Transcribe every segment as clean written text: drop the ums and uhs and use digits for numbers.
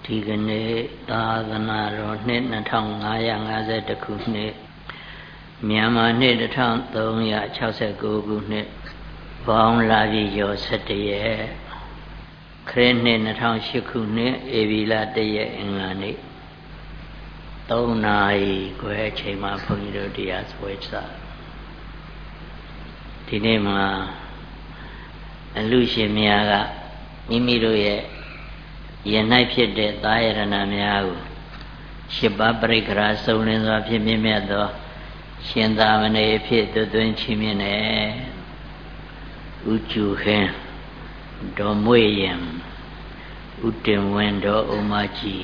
ဒီကနေ့သာသနာတော်နှစ်2550ခုနှစ်မြန်မာနှစ်1369ခုနှစ်ဘောင်းလာပြီကျော်17ရက်ခရစ်နှစ်2008ခုနှစ်ဧပြီလ1ရက်အင်္ဂါနေ့3နာရီခွဲအချိန်မှာဘုန်းကြီးတို့တရားဆွဲချဒီနေ့မှာအလူရှင်များကမိမိတို့ရဲ့ယ၌ဖြစ်တဲ့သာယရဏများကို8ပါးပရိက္ခရာစုံလင်စွာဖြင့်မြင့်မြတ်သောရှင်သာမဏေဖြစ်သွင်းချီးမြှင့်တယ်ဥကျူဟင်းဒေါ်မွေယံဥတင်ဝင်းဒေါ်ဥမကြီး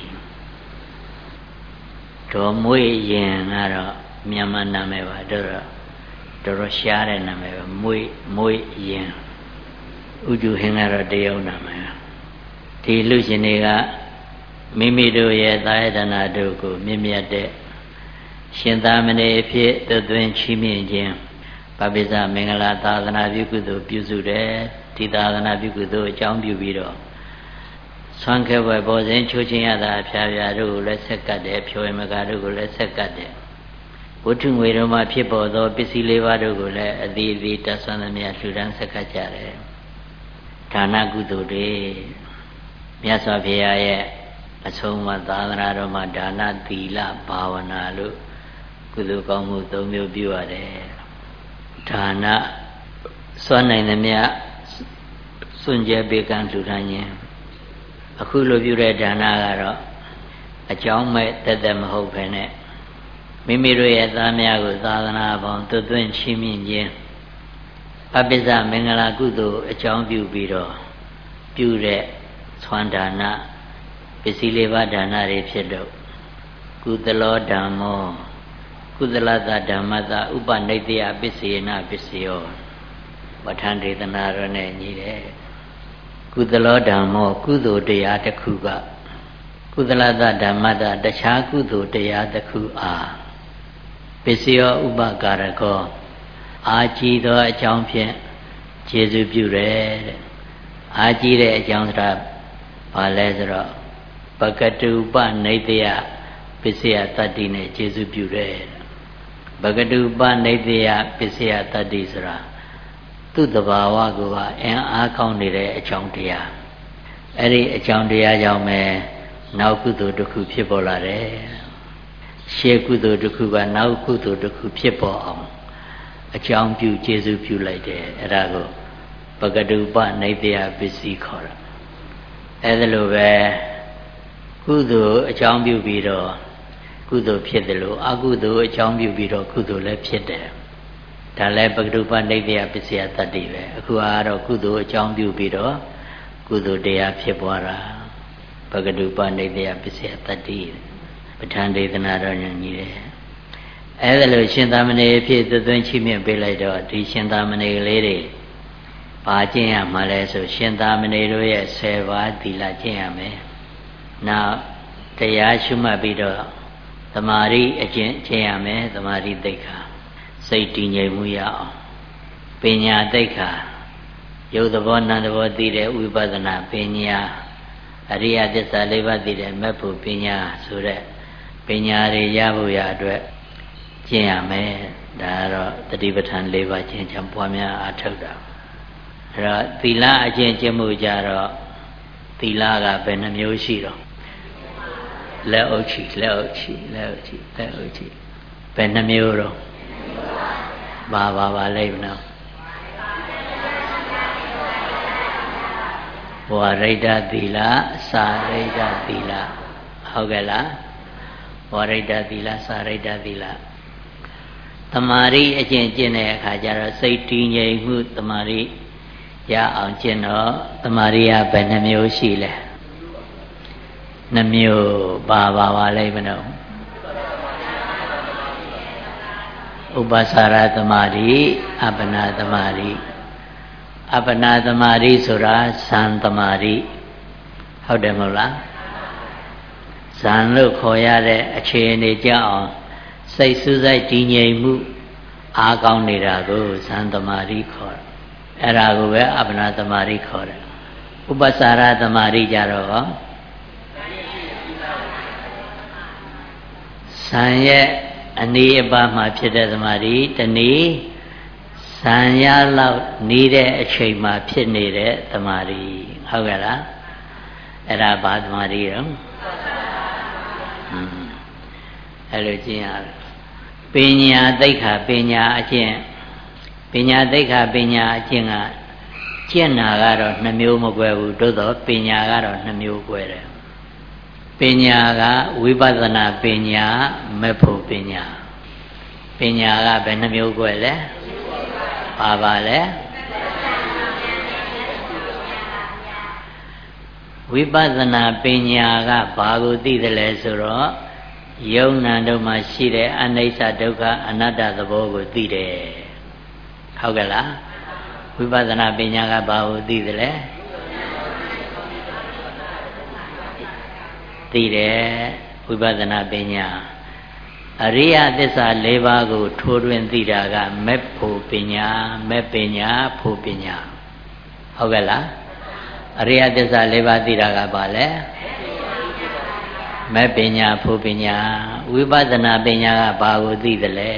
ဒေါ်မွေယံကတော့မြန်မာနာမည်ပါတော်ရှားတဲ့နာမည်ပါမွေယံဥကျူဟင်းကတော့တရုတ်နာမည်ဒီလူရှင်တွေကမိမိတို့ရဲ့သာယတနာတို့ကိုမြင့်မြတ်တဲ့ရှင်သာမဏေဖြစ်သွင်းချီးမြှင့်ခြင်းဗဗ္ဗဇမင်္ဂလာသာသနာပြုကုသိုလ်ပြုစုတယ်ဒီသာသနာပြုကုသိုလ်အကြောင်းပြုပြီးတော့ဆွမ်းခဲဘွယ်ပေါ်စဉ်ချိုးချင်းရတာအဖျားဖျားတို့ကိုလည်းဆက်ကတ်တယ်ဖြိုရမကတို့ကိုလည်းဆက်ကတ်တယ်ဝတ္ထုငွေတော်မှာဖြစ်ပေါ်သောပစ္စည်းလေးပါးတို့ကိုလည်းအသီးသီးတတ်ဆွမ်းသမျှလှူဒန်းဆက်ကတ်ကြတယ်ဒါနကုသိုလ်တွေမြတ်စွာဘုရားရဲ့အဆုံးအမသာသနာတော်မှာဒါနသီလဘာဝနာလို့ကုသိုလ်ကောင်းမှု၃မျိုးပြုရတယ်ဒါနစွမ်းနိုင်သမျှစွန့်ကြဲပေးကမ်းလှူဒါန်းခြင်းအခုလိုပြုတဲ့ဒါနကတော့အကြောင်းမဲ့တက်မဟုတ်ဘဲနဲ့မိမိတို့ရဲ့သားများကိုသာသနာပေါင်းသွင်းချီးမြှင့်ခြင်းအပိစ္ဆမင်္ဂလာကုသိုလ်အကြောင်းပြုပြီးတော့ပြုတဲ့ဆွမ်းဒါနပစ္စည်းလေးပါးဒါနတွေဖြစ်တော့ကုသလောဓမ္မောကုသလတဓမ္မတဥပနိတ္တယပစ္စေနပစ္စယောပဋ္ဌာန်းဒေသနာရနဲ့ညီတယ်ကုသလောဓမ္မောကုသိုလ်တရားတစ်ခုကကုသလတဓမ္မတတခြားကုသိုလ်တရားတစ်ခုအားပစ္စယောဥပကာရကောအာကြည်သောအကြောင်းဖြင့်ကျေစုပြုတယ်တဲ့အာကြည်တဲ့အကြောင်းဆိုတာဘာလဲဆိုတော့ပကတုပနိတ္တယပစ္စယတတ္တိနဲ့ကျေစုပြုတယ်ပကတုပနိတ္တယပစ္စယတတ္တိဆိုတာသူ့တဘာဝကိုအင်အားကောင်းနေတဲ့အကြောင်းတရားအဲ့ဒီအကြောင်းတရားကြောင့်ပဲနောက်ကုသိုလ်တစ်ခုဖြစ်ပေါ်လာတယ်ရှေးကုသိုလ်တစ်ခုကနောက်ကုသိုလ်တစ်ခုဖြစ်ပေါ်အောင်အကြောင်းပြုကျေစုပြုလိုက်တယ်အဲ့ဒါကိုပကတုပနိတ္တယပစ္စည်းခေါ်တာအဲ့ဒါလိုပဲကုသိုလ်အကြောင်းပြုပြီးတော့ကုသိုလ်ဖြစ်တယ်လို့အကုသိုလ်အကြောင်းပြုပြီးတော့ကုသိုလ်လည်းဖြစ်တယ်ဒါလည်းပကတုပနိတ္တယပစ္စယတတ္တိပဲအခုကတော့ကုသိုလ်အကြောင်းပြုပြီးတော့ကုသိုလ်တရားဖြစ်ပွားတာပကတုပနိတ္တယပစ္စယတတ္တိပဋ္ဌာန်းဒေသနာတော်ညညီတယ်အဲ့ဒါလို့ရှင်သာမဏေဖြစ်သွင်းချီးမြှင့်ပေးလိုက်တော့ဒီရှင်သာမဏေကလေးတွေဘာကျင့်ရမှာလဲဆိုရှင်သာမဏေတို့ရဲ့10ပါးသီလကျင့်ရမယ်နောက်တရားရှုမှတ်ပြီးတော့သမာဓိအကျင့်ကျင့်ရမယ်သမာဓိသိက္ခာစိတ်တည်ငြိမ်မှုရအောင်ပညာသိက္ခာယုတ်သဘောနံသဘောသိတဲ့ဝိပဿနာပညာအရိယသစ္စာ၄ပါးသိတဲ့မက်ဖို့ပညာဆိုတဲ့ပညာတွေရဖို့ရအတွက်ကျင့်ရမယ်ဒါကတော့တတိပဋ္ဌာန်၄ပါးကျင့်ကြံပွားများအားထုတ်တာအဲ့တော့သီလအကျင့်ကျင့်မှုကြတော့သီလကဘယ်နှမျိုးရှိတော့လက်အုပ်ချီဘယ်နှမျိုးတော့ပါလိုက်မနော်ဝါရိဒသီလစာရိဒသီလဟုတ်ကဲ့လားဝါရိဒသီလစာရိဒသီလသမာဓိအကျင့်ကျင့်တဲ့အခါကျတော့စိတ်တည်ငြိမ်မှုသမာဓိရအောင်ကျင့်တော့သမာဓိကဘယ်နှမျိုးရှိလဲနှမျိုးပါလိုက်မနော်ဥပ္ပစာရသမာဓိအပ္ပနာသမာဓိအပ္ပနာသမာဓိဆိုတာဇန်သမာဓိဟုတ်တယ်မဟုတ်လားဇန်လို့ခေါ်ရတဲ့အခြေအနေကြအောင်စိတ်စူးစိုက်တည်ငြိမ်မှုအားကောင်းနေတာကိုဇန်သမာဓိခေါ်တယ်အဲ့ဒါကိုပဲအပ္ပနာသမာဓိခေါ်တယ်ဥပ္ပစာရသမာဓိကြတော့ဇံရဲ့အနည်းအပါးမှာဖြစ်တဲ့သမာဓိတနည်းဇံရလောက်နေတဲ့အချိန်မှာဖြစ်နေတဲ့သမာဓိဟုတ်ကဲ့လားအဲ့ဒါဘာသမာဓိရောအဲ့လိုကျင့်ရတယ်ပညာသိက္ခာပညာအကျင့်ပညာသိက္ခာပညာအကျင့်ကကျင့်တာကတော့နှမျိုးမကွဲဘူးသို့သောပညာကတော့နှမျိုးကွဲတယ်ပညာကဝိပဿနာပညာမဲ့ဖို့ပညာပညာကဘယ်နှမျိုးကွဲလဲပါလဲဝိပဿနာပညာကဘာကိုသိတယ်လဲဆိုတော့ယုံနာတို့မှာရှိတဲ့အနိစ္စဒုက္ခအနတ္တသဘောကိုသိတယ်ဟုတ်ကဲ့လားဝိပဿနာပညာကဘာကိုသိတယ်လဲသိတယ်ဝိပဿနာပညာအရိယသစ္စာ၄ပါးကိုထိုးထွင်းသိတာကမဲ့ဖို့ပညာမဲ့ပညာဖို့ပညာဟုတ်ကဲ့လားအရိယသစ္စာ၄ပါးသိတာကဘာလဲမဲ့ပညာဖို့ပညာဝိပဿနာပညာကဘာကိုသိတယ်လဲ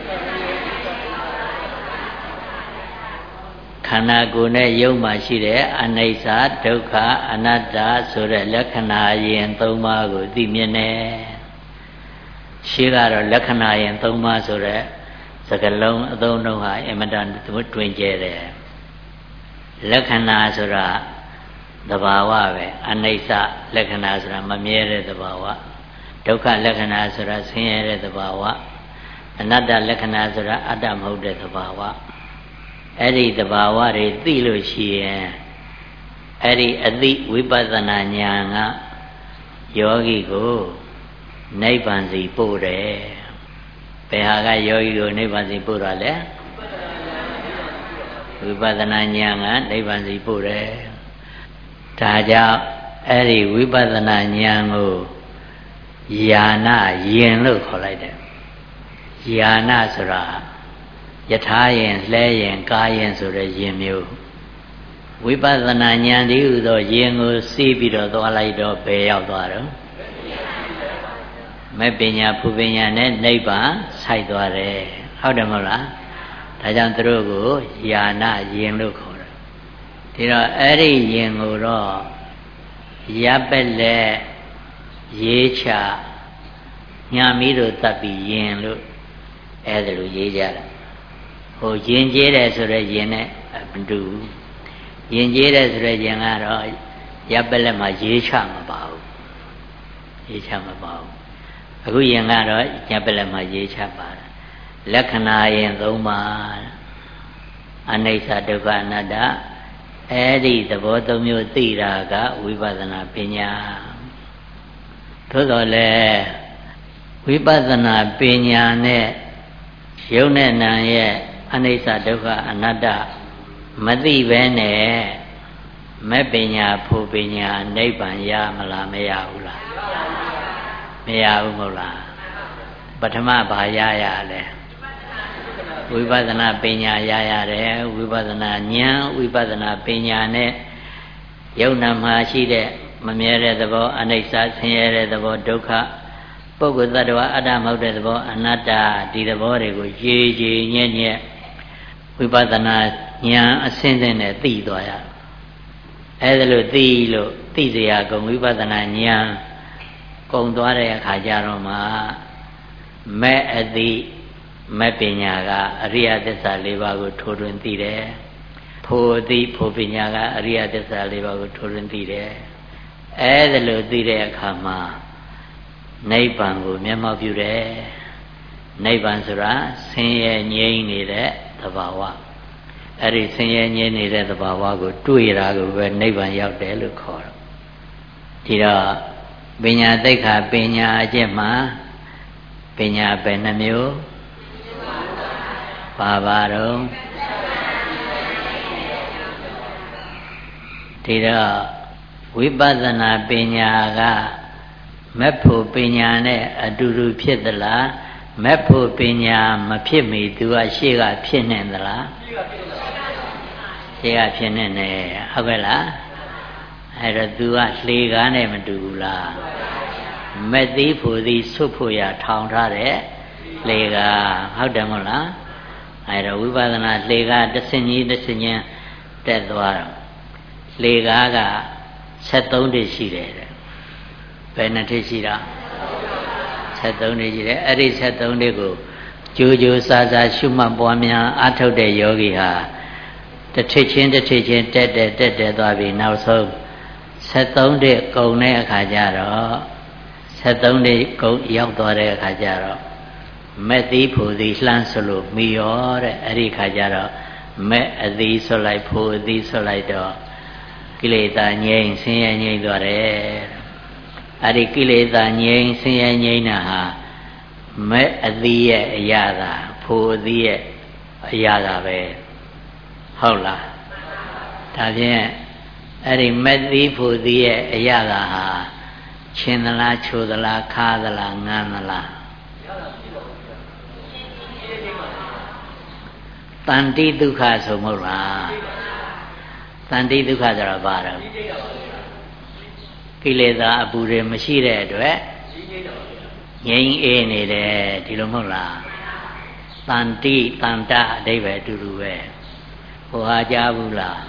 ခန္ဓာကိုယ်နဲ့ယုံမှရှိတဲ့အနိစ္စဒုက္ခအနတ္တဆိုတဲ့လက္ခဏာယင်၃ပါးကိုသိမြင်တယ်ရှိကတော့လက္ခဏာယင်၃ပါးဆိုတဲ့စကားလုံးအသုံးနှုန်းဟာအင်မတန်တွင်ကျယ်တယ်လက္ခဏာဆိုတာသဘာဝပဲအနိစ္စလက္ခဏာဆိုတာမမြဲတဲ့သဘာဝဒုက္ခလက္ခဏာဆိုတာဆင်းရဲတဲ့သဘာဝအနတ္တလက္ခဏာဆိုတာအတ္တမဟုတ်တဲ့သဘာဝအဲ့ဒီသဘာဝတွေသိလို့ရှိရင်အဲ့ဒီအသိဝိပဿနာဉာဏ်ကယောဂီကိုနိဗ္ဗာန်စီပို့တယ်ဘယ်ဟာကယောဂီကိုနိဗ္ဗာန်စီပို့တာလဲဝိပဿနာဉာဏ်ကနိဗ္ဗာန်စီပို့တယ်ဒါကြောင့်အဲ့ဒီဝိပဿနာဉာဏ်ကိုญาณယင်လို့ခေါ်လိုက်တယ်ญาณဆိုတာယထာယင်လှဲယင်ကားယင်ဆိုတဲ့ယင်မျိုးဝိပဿနာဉာဏ်တည်းဟူသောယင်ကိုစီးပြီးတော့သွားလိုက်တော့ဘယ်ရောက်သွားတော့မဲ့ပညာဖူပညာနဲ့နိဗ္ဗာန်ဆိုင်သွားတယ်ဟုတ်တယ်မဟုတ်လားဒါကြောင့်သူတို့ကိုญาณယင်လို့ခေါ်တယ်ဒီတော့အဲ့ဒီယင်ကိုတော့ရပ်ပက်လက်ရေးချညာမီးတို့တပ်ပြီးယင်လို့အဲ့ဒါလိုရေးကြတယ်ဟိုယင်ကျေးတယ်ဆိုတဲ့ယင်နဲ့မတူယင်ကျေးတယ်ဆိုတဲ့ယင်ကတော့ရပ်ပက်လက်မှာရေးချမပါဘူးရေးချမပါဘူးအခုယင်ကတော့ရပ်ပက်လက်မှာရေးချပါတယ်လက္ခဏာယင်၃ပါးအနိစ္စဒုက္ခအနတ္တအဲ့ဒီသဘော၃မျိုးသိတာကဝိပဿနာပညာသို့တော်လည်းဝိပဿနာပညာနဲ့ယုံနဲ့နာရဲ့အနိစ္စဒုက္ခအနတ္တမသိဘဲနဲ့မဲ့ပညာဖို့ပညာနိဗ္ဗာန်ရမလားမရဘူးလားမရဘူးမဟုတ်လားပထမဘာရရလဲဝိပဿနာပညာရရတယ်ဝိပဿနာဉာဏ်ဝိပဿနာပညာနဲ့ယုံနာမှာရှိတဲ့မမြဲတဲ့သဘောအနိစ္စဆင်းရဲတဲ့သဘောဒုက္ခပုဂ္ဂိုလ်သတ္တဝါအတ္တမဟုတ်တဲ့သဘောအနတ္တဒီသဘောတွေကိုကြည်ကြည်ညက်ညက်ဝိပဿနာဉာဏ်အစဉ်စဉ်နဲ့သိသွားရအဲဒါလို့သိเสียကုန်ဝိပဿနာဉာဏ်ကုန်သွားတဲ့အခါကျတော့မှမဲ့အသိမဲ့ပညာကအရိယသစ္စာ၄ပါးကိုထိုးထွင်းသိတယ်ဖို့အသိဖို့ပညာကအရိယသစ္စာ၄ပါးကိုထိုးထွင်းသိတယ်အဲဒါလို့သိတဲ့အခါမှာနိဗ္ဗာန်ကိုမျက်မှောက်ပြုတယ်နိဗ္ဗာန်ဆိုတာဆင်းရဲငြိမ်းနေတဲ့သဘာဝအဲ့ဒီဆင်းရဲငြိမ်းနေတဲ့သဘာဝကိုတွေ့တာကိုပဲနိဗ္ဗာန်ရောက်တယ်လို့ခေါ်တော့ဒီတော့ပညာသိက္ခာပညာအကျင့်မှာပညာပဲနှမျိုးပါတော့ဒီတော့ဝိပဿနာပညာကမက်ဖို့ပညာနဲ့အတူတူဖြစ်သလားမက်ဖို့ပညာမဖြစ်မီသူကရှေ့ကဖြစ်နေသလားရှေ့ကဖြစ်နေတယ်ဟုတ်ကဲ့လားအဲ့တော့သူကလှေကားနဲ့မတူဘူးလားမက်သီးဖို့သည်ဆွတ်ဖို့ရထောင်ထားတဲ့လှေကားဟုတ်တယ်မဟုတ်လားအဲဒါဝိပဿနာလှေကားတစ်စင်းကြီးတစ်စင်းချင်းတက်သွားတော့လှေကားက73တိရှိတယ်တဲ့ဘယ်နှတိရှိတာ73တိရှိတယ်အဲ့ဒီ73တိကိုကြိုးကြိုးစားစားရှုမှတ်ပွားများအားထုတ်တဲ့ယောဂီဟာတစ်ထစ်ချင်းတစ်ထစ်ချင်းတက်သွားပြီးနောက်ဆုံး73တိကုန်တဲ့အခါကျတော့73တိကုန်ရောက်သွားတဲ့အခါကျတော့မက်သီးဖို့သည်လှမ်းဆွလို့မိရောတဲ့အဲ့ဒီခါကျတော့မက်အသီးဆွလိုက်ဖို့အသီးဆွလိုက်တော့ကိလေသာငြိမ်းဆင်းရဲငြိမ်းသွားတယ်အဲ့ဒီကိလေသာငြိမ်းဆင်းရဲငြိမ်းတာဟာမက်အသီးရဲ့အရာသာဖို့အသီးရဲ့အရာသာပဲဟုတ်လားဒါဖြင့်အဲ့ဒီမက်သီးဖို့အသီးရဲ့အရာသာဟာချင်းသလားချိုသလားခါသလားငန်းသလားတန်တိဒုက္ခဆိုမဟုတ်လားတန်တိဒုက္ခဆိုတာဘာလဲကိလေသာအပူတွေမရှိတဲ့အတွက်ငြိမ်းအေးနေတယ်ဒီလိုမဟုတ်လားတန်တိတန်တအဓိပ္ပာယ်အတူတူပဲဟိုဟာကြားဘူးလား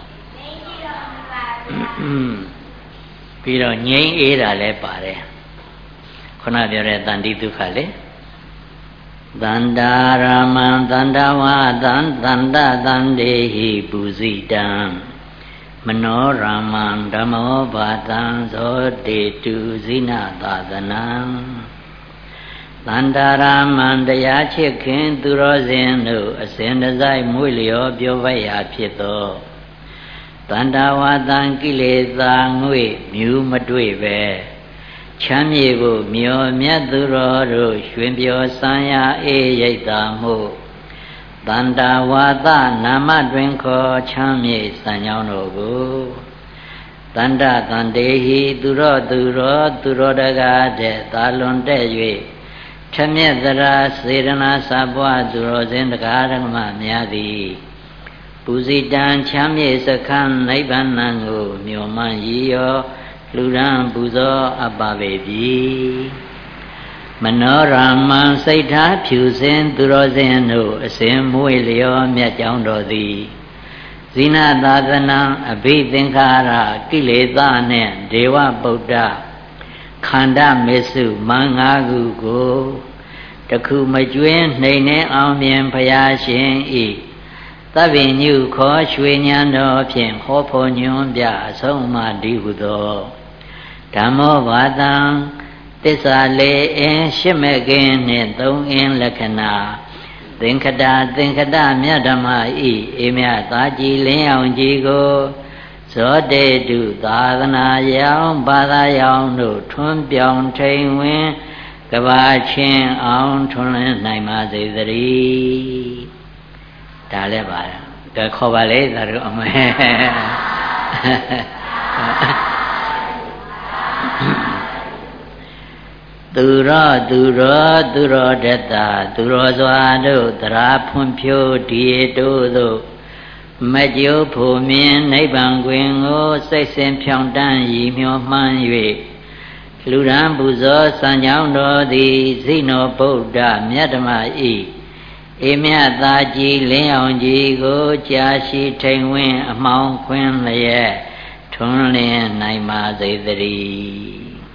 ပြီးတော့ငြိမ်းအေးတာလည်းပါတယ်ခုနပြောတဲ့တန်တိဒုက္ခလေသန္တာရမံသန္တဝါသန္တသန္တေဟိပုဇိတံမနောရမံဓမ္မောဘာတံဇောတေတုဇိနသာသနံသန္တာရမံတရားချစ်ခင်သူတော်စင်တို့အစဉ်တစိုက်မွေ့လျောပြောပိုက်ရာဖြစ်သောသန္တာဝါတံကိလေသာငွေမြူမတွေ့ပဲချမ်းမြေကိုမျောမြတ်သူတော်တို့ရွှင်ပြောစံရအေးရိတ်တာမှုတန္တာဝါသနာမတွင်ခေါ်ချမ်းမြေစံကြောင်းတို့ကိုတန္တတန်တေဟိသူတော်တကားတဲ့သာလွန်တဲ့၍ထမြက်သရာစေရနာစပွားသူတော်စင်တကားဓမ္မများသည်ပုဇိတံချမ်းမြေစခန်းနိဗ္ဗာန်ကိုမျှော်မှန်းရည်ရောလူရန်ပူဇော်အပ်ပါပေပြီမနောရမံစိတ်ထားဖြူစင်သူတော်စင်တို့အစဉ်မွေလျောမြတ်ကြောင်းတော်သည်ဇိနသာသနံအဘိသင်္ခါရကိလေသာနှင့်ဒေဝဗုဒ္ဓခန္ဓာမေစုမင်္ဂါကုကိုတခုမကျွင်းနှိမ်နှင်းအောင်မြင်ဖရာရှင်ဤသဗ္ဗညုခောရွှေဉဏ်တော်ဖြင့်ဟောဖို့ညွှန်ပြအဆုံးအမဒီဟုသောဓမ္မောဘာတံသစ္စာလေးအင်းရှစ်မဲ့ကင်းနှင့်သုံးအင်းလက္ခဏာသင်္ခတမြတ်ဓမ္မဤအေမြတ်သာကြည်လင်းအောင်ကြည်ကိုဇောတေတုသာသနာယောင်ဘာသာယောင်တို့ထွန်းပြောင်ထိန်ဝင်ကဘာချင်းအောင်ထွန်းလင်းနိုင်ပါစေသတည်းဒါလည်းပါဒါခေါ်ပါလေဒါတို့အမေသူရောတတ္တသူရောစွာတို့သရာဖွံ့ဖြိုးဒီတို့သို့မကြိုးဖို့မြင်နိဗ္ဗာန်တွင်ကိုစိတ်စဉ်ဖြောင်းတန်းရည်မျှော်မှန်း၍လူရန်ပူဇော်စံကြောင်းတော်သည်ဇိနောဗုဒ္ဓမြတ်ဓမ္မဤအေမြတ်သာကြည်လင်းအောင်ကြီးကိုကြာရှိထိန်ဝင်းအမောင်းခွင်းလျက်ထွန်းလင်းနိုင်ပါစေတည်း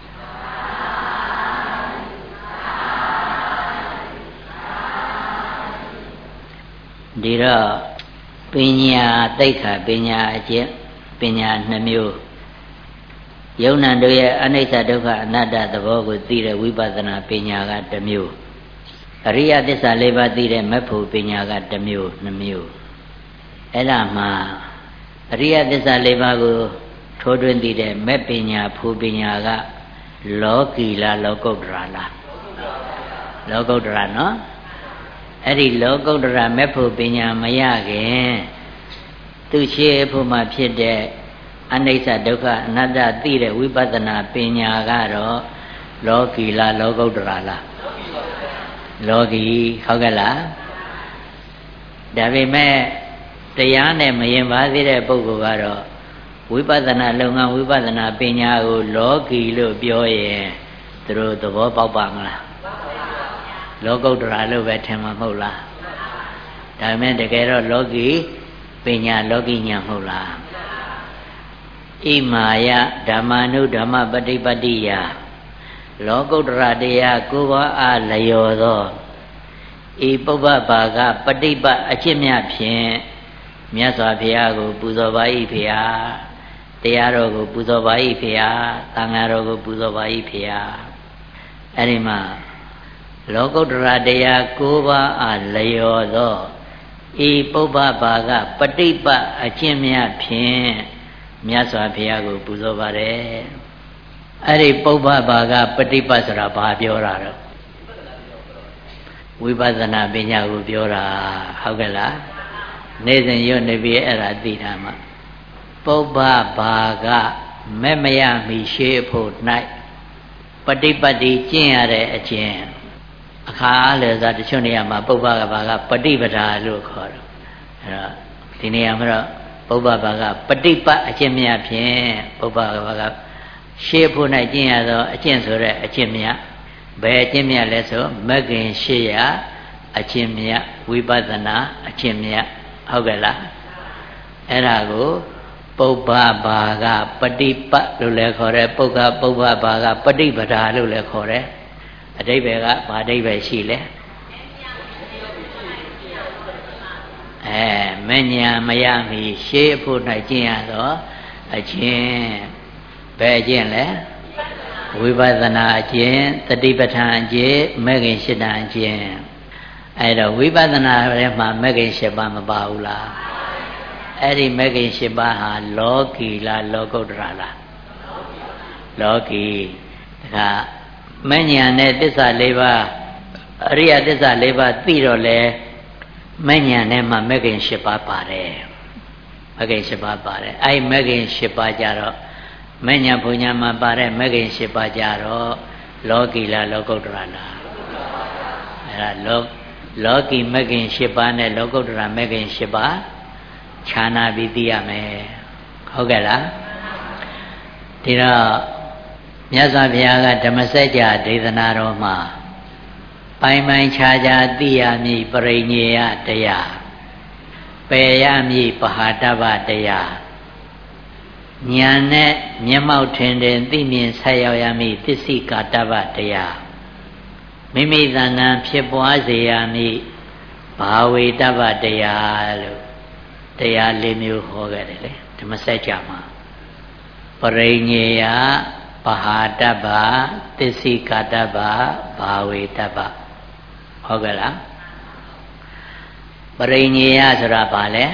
ဒီတော့ပညာတိတ်ခါပညာအကျင့်ပညာနှမျိုးယုံ nant တို့ရဲ့အနိစ္စဒုက္ခအနတ္တသဘောကိုသိတဲ့ဝိပဿနာပညာကတစ်မျိုးအရိယသစ္စာ၄ပါးသိတဲ့မက်ဖို့ပညာကတစ်မျိုးနှမျိုးအဲ့ဒါမှအရိယသစ္စာ၄ပါးကိုထိုးထွင်းသိတဲ့မက်ပညာဖို့ပညာကလောကီလားလောကုတ္တရာလားလောကုတ္တရာနော်အဲ့ဒီလောကုတ္တရာမက်ဖို့ပညာမရခင်သူရှိဖို့မှဖြစ်တဲ့အနိစ္စဒုက္ခအနတ္တသိတဲ့ဝိပဿနာပညာကတော့လောကီလားလောကုတ္တရာလားလောကီဟုတ်ကဲ့လားဒါပေမဲ့တရားနဲ့မရင်ပါသေးတဲ့ပုဂ္ဂိုလ်ကတော့ဝိပဿနာလုပ်ငန်းဝိပဿနာပညာကိုလောကီလို့ပြောရင်သူတို့သဘောပေါက်ပါမလားလောကုတ္တရာလို့ပဲထင်မှာမဟုတ်လားဒါပေမဲ့တကယ်တော့လောကီပညာလောကီညာမဟုတ်လားဣမာယဓမ္မာနုဓမ္မပฏิပတ်တိယလောကုတ္တရာတရားကိုယ်ပါအားလျော်သောဤပုဗ္ဗဘာကပฏิပတ်အကျင့်မြဖြင့်မြတ်စွာဘုရားကိုပူဇော်ပါ၏ဖေဟာတရားတော်ကိုပူဇော်ပါ၏ဖေဟာသံဃာတော်ကိုပူဇော်ပါ၏ဖေဟာအဲ့ဒီမှာလောကုတ္တရာတရား၉ပါးအားလျော်သောဤပုဗ္ဗဘာကပฏิပတ်အကျင့်မြဖြင့်မြတ်စွာဘုရားကိုပူဇော်ပါတယ်အဲ့ဒီပုဗ္ဗဘာကပฏิပတ်ဆိုတာဘာပြောတာတော့ဝိပဿနာပညာကိုပြောတာဟုတ်ကဲ့လားနေ့စဉ်ရွတ်နေပြီအဲ့ဒါသိတာမှာပုဗ္ဗဘာကမဲ့မရမီရှေးဖို့၌ပฏิပတ်တိကျင့်ရတဲ့အကျင့်အခါအားလည်းဆိုတချို့နေရာမှာပုဗ္ဗဘာကပฏิပဒါလို့ခေါ်တယ်အဲ့တော့ဒီနေရာမှာတော့ပုဗ္ဗဘာကပฏิပတ်အကျင့်မြတ်ဖြင့်ပုဗ္ဗဘာကရှေးဖို့၌ကျင့်ရသောအကျင့်ဆိုတဲ့အကျင့်မြတ်ဘယ်အကျင့်မြတ်လဲဆိုမဂ္ဂင်၈ရာအကျင့်မြတ်ဝိပဿနာအကျင့်မြတ်ဟုတ်ကဲ့လားအဲ့ဒါကိုပုဗ္ဗဘာကပฏิပတ်လို့လည်းခေါ်တယ်ပုဗ္ဗဘာကပฏิပဒါလို့လည်းခေါ်တယ်အဓိပ္ပာယ်ကဘာအဓိပ္ပာယ်ရှိလဲမညာမရမီရှေးဖို့၌ကျင့်ရသောအကျင့်ဘယ်အကျင့်လဲဝိပဿနာအကျင့်တတိပဋ္ဌာန်အကျင့်မဂ္ဂင်၈တန်အကျင့်အဲ့တော့ဝိပဿနာထဲမှာမဂ္ဂင်၈ပါးမပါဘူးလားအဲ့ဒီမဂ္ဂင်၈ပါးဟာလောကီလားလောကုတ္တရာလားလောကီဒါကမဉ္ဇဏ်နဲ့သစ္စာ၄ပါးအရိယသစ္စာ၄ပါးသိတော့လေမဉ္ဇဏ်နဲ့မှမဂ္ဂင်၈ပါးပါတယ်မဂ္ဂင်၈ပါးပါတယ်အဲ့မဂ္ဂင်၈ပါးကြတော့မဉ္ဇဏ်ဘုံညာမှာပါတဲ့မဂ္ဂင်၈ပါးကြတော့လောကီလားလောကုတ္တရာလားအဲ့ဒါလောကီမဂ္ဂင်၈ပါးနဲ့လောကုတ္တရာမဂ္ဂင်၈ပါးခြားနာပြီးသိရမယ်ဟုတ်ကဲ့လားဒီတော့မြတ်စွာဘုရားကဓမ္မစကြာဒေသနာတော်မှာပိုင်ပိုင်ခြားခြားသိရမည်ပရိညေယတရားပယ်ရမည်ပဟာတဗ္ဗတရားဉာဏ်နဲ့မျက်မှောက်ထင်သိမြင်ဆက်ရောက်ရမည်သစ္စိကာတဗ္ဗတရားမိမိသဏ္ဍာန်ဖြစ်ပွားစေရမည်ဘာဝေတဗ္ဗတရားလို့တရား၄မျိုးဟောခဲ့တယ်လေဓမ္မစကြာမှာပရိညေယပဟာတဗ္ဗသစ္စိကာတဗ္ဗဘာဝေတဗ္ဗဟုတ်ကဲ့လားပရိညေယဆိုတာဘာလဲ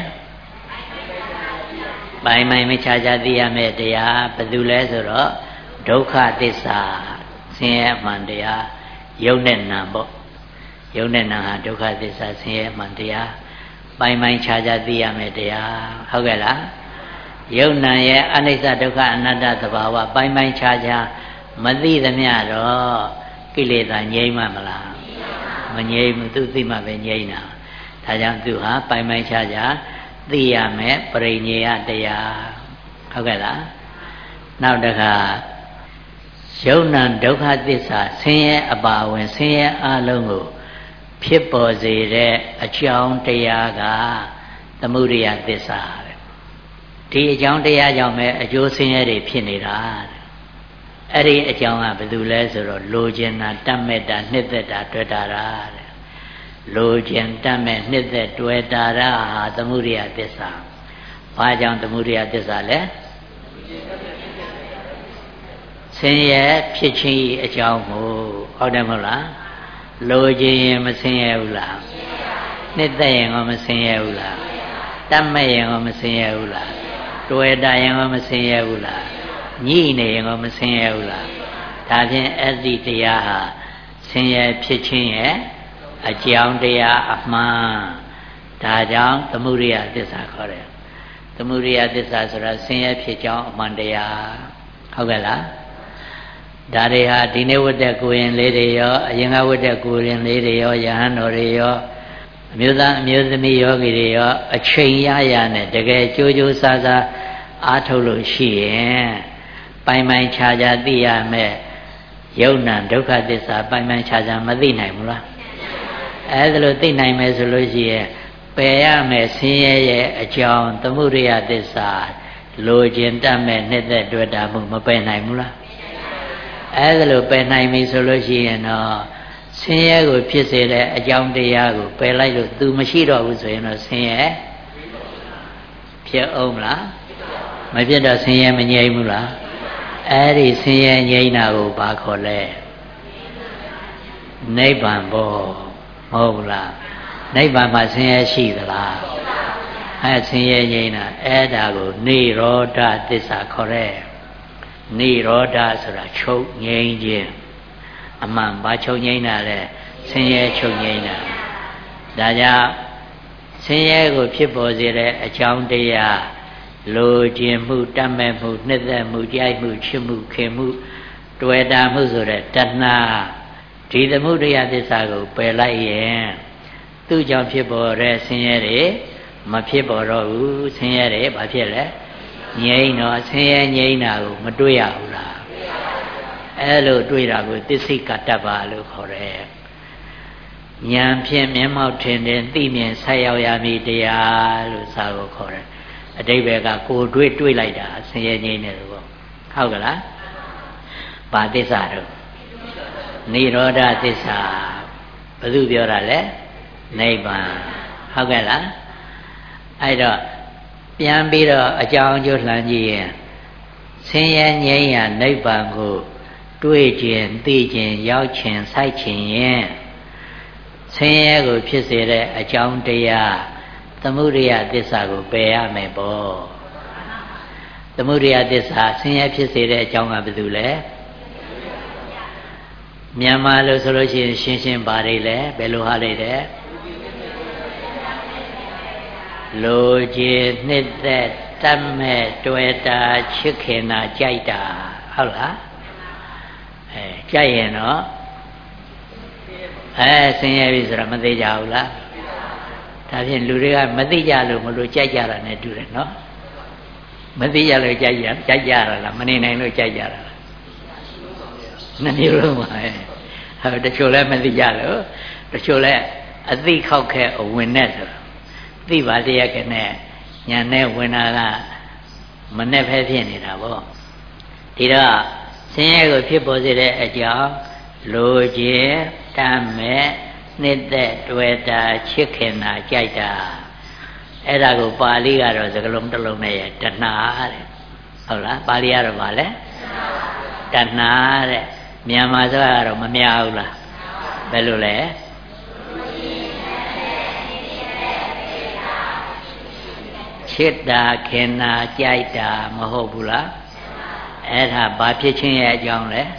ပိုင်ပိုင်မခြားခြားသိရမယ့်တရားဘယ်သူလဲဆိုတော့ဒုက္ခသစ္စာဆင်းရဲမှန်တရားယုတ်နဲ့နာပေါ့ယုတ်နဲ့နာဟာဒုက္ခသစ္စာဆင်းရဲမှန်တရားပိုင်ပိုင်ခြားခြားသိရမယ့်တရားဟုတ်ကဲ့လားယုတ်နံရဲ့အနိစ္စဒုက္ခအနတ္တသဘာဝပိုင်ပိုင်ခြားခြားမသိသမျှတော့ကိလေသာငြိမ်းမှမလားမငြိမ်းဘူးသူသိမှပဲငြိမ်းတာဒါကြောင့်သူဟာပိုင်ပိုင်ခြားခြားသိရမယ်ပရိညေယတရားဟုတ်ကဲ့လားနောက်တစ်ခါယုတ်နံဒုက္ခသစ္စာဆင်းရဲအပါဝင်ဆင်းရဲအလုံးကိုဖြစ်ပေါ်စေတဲ့အကြောင်းတရားကသမုဒယသစ္စာဒီအကြောင်းတရားကြောင့်ပဲအကျိုးဆင်းရဲတွေဖြစ်နေတာအဲ့ဒီအကြောင်းကဘယ်သူလဲဆိုတော့လိုချင်တာတတ်မဲ့တာနှစ်သက်တာတွေ့တာတဲ့လိုချင်တတ်မဲ့နှစ်သက်တွေ့တာဟာသမုဒယသစ္စာဘာကြောင့်သမုဒယသစ္စာလဲဆင်းရဲဖြစ်ခြင်းအကြောင်းကိုဟုတ်တယ်မဟုတ်လားလိုချင်ရင်မဆင်းရဲဘူးလားနှစ်သက်ရင်ရောမဆင်းရဲဘူးလားတတ်မဲ့ရင်ရောမဆင်းရဲဘူးလားတွေ့တာရင်ရောမဆင်းရဲဘူးလားညှိနေရင်ရောမဆင်းရဲဘူးလားဒါဖြင့်အဲ့ဒီတရားဟာဆင်းရဲဖြစ်ခြင်းရဲ့အကြောင်းတရားအမှန်ဒါကြောင့်သမုဒယသစ္စာခေါ်တယ်သမုဒယသစ္စာဆိုတာဆင်းရဲဖြစ်ကြောင်းအမှန်တရားဟုတ်ကဲ့လားဒါတွေဟာဒီနေ့ဝတ်တဲ့ကိုရင်လေးတွေရောအရင်ကဝတ်တဲ့ကိုရင်လေးတွေရောယဟန်တော်တွေရောအမျိုးသားအမျိုးသမီးယောဂီတွေရောအချိန်ရရနဲ့တကယ်ကြိုးကြိုးစားစားအားထုတ်လို့ရှိရင်ပိုင်ပိုင်ခြားခြားသိရမယ်ယုံနာဒုက္ခသစ္စာပိုင်ပိုင်ခြားခြားမသိနိုင်ဘူးလားအဲ့ဒါလို့သိနိုင်မယ်ဆိုလို့ရှိရင်ပယ်ရမယ်ဆင်းရဲရဲ့အကြောင်းသမုဒိယသစ္စာလိုခြင်းတတ်မဲ့နှစ်သက်တွေ့တာမှုမပယ်နိုင်ဘူးလားအဲ့ဒါလို့ပယ်နိုင်ပြီဆိုလို့ရှိရင်တော့ဆင်းရဲကိုဖြစ်စေတဲ့အကြောင်းတရားကိုပယ်လိုက်လို့ तू မရှိတော့ဘူးဆိုရင်တော့ဆင်းရဲဖြစ်အောင်မလားမဖြစ်တော့ဆင်းရဲမငြိမ်းဘူးလားအဲ့ဒီဆင်းရဲငြိမ်းတာကိုဘာခေါ်လဲနိဗ္ဗာန်ဘောမဟုတ်ဘူးလားနိဗ္ဗာန်မှာဆင်းရဲရှိသလားအဲ့ဆင်းရဲငြိမ်းတာအဲ့ဒါကိုနိရောဓသစ္စာခေါ်တယ်နိရောဓဆိုတာချုပ်ငြိမ်းခြင်းအမှန်ဘာချုပ်ငြိမ်းတာလဲဆင်းရဲချုပ်ငြိမ်းတာဒါကြောင့်ဆင်းရဲကိုဖြစ်ပေါ်စေတဲ့အကြောင်းတရားလိုခြင်းမှုတတ်မဲ့မှုနှစ်သက်မှုကြိုက်မှုချစ်မှုခင်မှုတွေ့တာမှုဆိုတဲ့တဏှာဒီသမုဒယသစ္စာကိုပယ်လိုက်ရင်သူ့ကြောင့်ဖြစ်ပေါ်တဲ့ဆင်းရဲတွေမဖြစ်ပေါ်တော့ဘူးဆင်းရဲတွေဘာဖြစ်လဲငြိမ်းတော့ဆင်းရဲငြိမ်းတာကိုမတွေ့ရဘူးလားအဲ့လိုတွေ့တာကိုသစ္စိကတ္တပလို့ခေါ်တယ်ဉာဏ်ဖြင့်မျက်မှောက်ထင်တယ်သိမြင်ဆက်ရောက်ရမည်တရားလို့စာကိုခေါ်တယ်အတိပ္ပယ်ကကိုတွေ့လိုက်တာဆင်းရဲငြိမ်းတယ်လို့ပေါ့ဟုတ်ကလားဘာသစ္စာတော့နိရောဓသစ္စာဘယ်သူပြောတာလဲနိဗ္ဗာန်ဟုတ်ကဲ့လားအဲ့တော့ပြန်ပြီးတော့အကြောင်းအကျိုးလှမ်းကြည့်ရင်ဆင်းရဲငြိမ်းရာနိဗ္ဗာန်ကိုတွေ့ခြင်းသိခြင်းရောက်ခြင်းစိုက်ခြင်းရင်ဆင်းရဲကိုဖြစ်စေတဲ့အကြောင်းတရားသမုဒိယသစ္စာကိုပယ်ရမယ်ပေါ့သမုဒိယသစ္စာဆင်းရဲဖြစ်စေတဲ့အကြောင်းကဘယ်သူလဲမြန်မာလို့ဆိုလို့ရှိရင်ရှင်းရှင်းပါလေလေဘယ်လိုဟာလိုက်တယ်လိုချင်နှစ်သက်တတ်မဲ့တွေ့တာချစ်ခင်တာကြိုက်တာဟုတ်လားကြိုက်ရင်တော့ဆင်းရဲပြီဆိုတာမသိကြဘူးလားဒါဖြင့်လူတွေကမသိကြလို့မလို့ကြိုက်ကြတာနဲ့တူတယ်နော်မသိကြလို့ကြိုက်ကြတာလားမနေနိုင်လို့ကြိုက်ကြတာလားနှစ်မျိုးလုံးပါတချို့လည်းမသိကြလို့တချို့လည်းအသိခောက်ခဲအဝင်နဲ့ဆိုသိပါလျက်ကနဲ့ညာနဲ့ဝင်တာကမနဲ့ဖဲဖြစ်နေတာပေါ့ဒီတော့ဆင်းရဲကိုဖြစ်ပေါ်စေတဲ့အကြောင်းလိုခြင်းတတ်မဲ့နှစ်သက်တွေ့တာချစ်ခင်တာကြိုက်တာအဲ့ဒါကိုပါဠိကတော့စကားလုံးတစ်လုံးနဲ့ရတဏှာတဲ့ဟုတ်လားပါဠိကတော့ဗာလဲတဏှာတဲ့မြန်မာစကားကတော့မများဘူးလားဘယ်လိုလဲချစ်တာခင်တာကြိုက်တာမဟုတ်ဘူးလားအဲ့ဒါဘာဖြစ်ခြင်းရဲ့အကြောင်းလဲ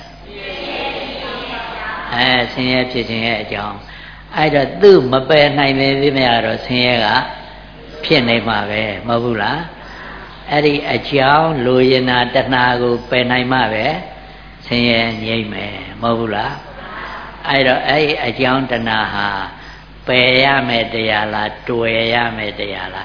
ဆင်းရဲဖြစ်ခြင်းရဲ့အကြောင်းအဲ့တော့သူ့မပယ်နိုင်လေသေးမြတော့ဆင်းရဲကဖြစ်နေမှာပဲမဟုတ်ဘူးလားအဲ့ဒီအကြောင်းလိုရနာတဏှာကိုပယ်နိုင်မှပဲဆင်းရဲငြိမ့်မယ်မဟုတ်ဘူးလားအဲ့တော့အဲ့ဒီအကြောင်းတဏှာဟာပယ်ရမယ်တရားလားတွေ့ရမယ်တရားလား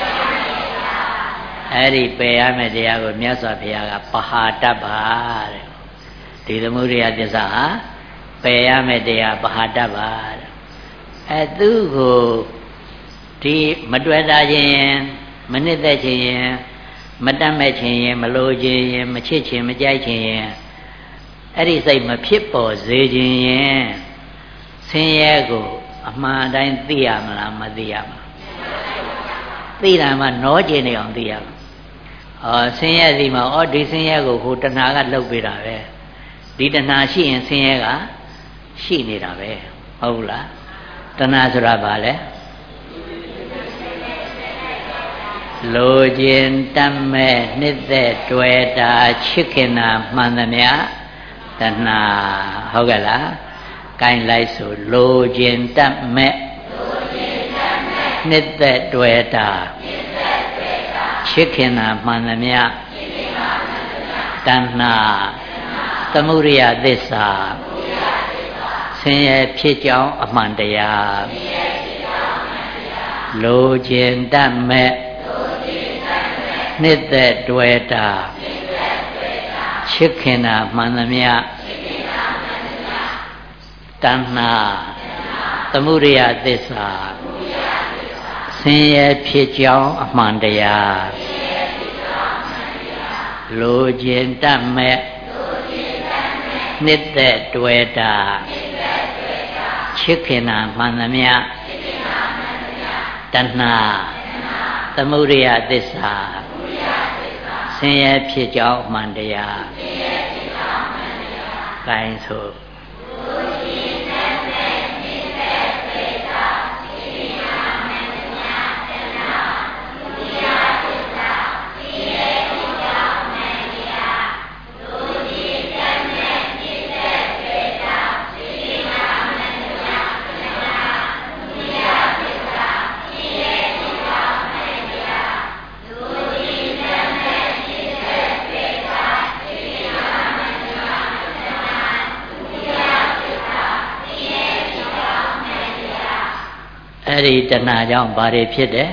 အဲ့ဒီပယ်ရမယ်တရားကိုမြတ်စွာဘုရားကပဟာတ္တပါတဲ့ဒီသမုဒိယသစ္စာဟာပယ်ရမယ်တရားပဟာတ္တပါတဲ့သူ့ကိုဒီမတွေ့တာခြင်းမနစ်သက်ခြင်းမတတ်မဲ့ခြင်းမလိုခြင်းမချစ်ခြင်းမကြိုက်ခြင်းအဲ့ဒီစိတ်မဖြစ်ပေါ်စေခြင်းဆင်းရဲကိုအမှန်တိုင်းသိရမလားမသိရမလားသိတာမှနောကျင်နေအောင်သိရမှာဆင်းရဲစီမှာဒီဆင်းရဲကိုဟိုတဏှာကလှုပ်ပေးတာပဲဒီတဏှာရှိရင်ဆင်းရဲကရှိနေတာပဲဟုတ်ဘူးလားတဏှာဆိုတာဘာလဲလိုခြင်းတတ်မဲ့နှစ်သက်တွေ့တာချစ်ခင်တာမှန်သမျှတဏှာဟုတ်ကဲ့လားကိုင်းလိုက်ဆိုလိုခြင်းတတ်မဲ့နှစ်သက်တွေ့တာချစ်ခင်တာမှန်သမျှတဏှာသမုဒိယသစ္စာဆင်းရဲဖြစ်ကြောင်းအမှန်တရားလိုခြင်းတတ်မဲ့နှစ်သက်တွေ့တာချစ်ခင်တာမှန်သမျှတတဏ္ဍာသမုဒယသစ္စာဆင်းရဲဖြစ်ကြောင်းအမှန်တရားလိုချင်တတ်မဲ့နှစ်သက်တွေ့တာချစ်ခင်တာမှန်သမျှတဏှာသမုဒယသစ္စာဆင်းရဲဖြစ်ကြောင်းအမှန်တရားကိုင်းဆိုအဲ့ဒီတဏှာကြောင့်ဘာတွေဖြစ်တယ်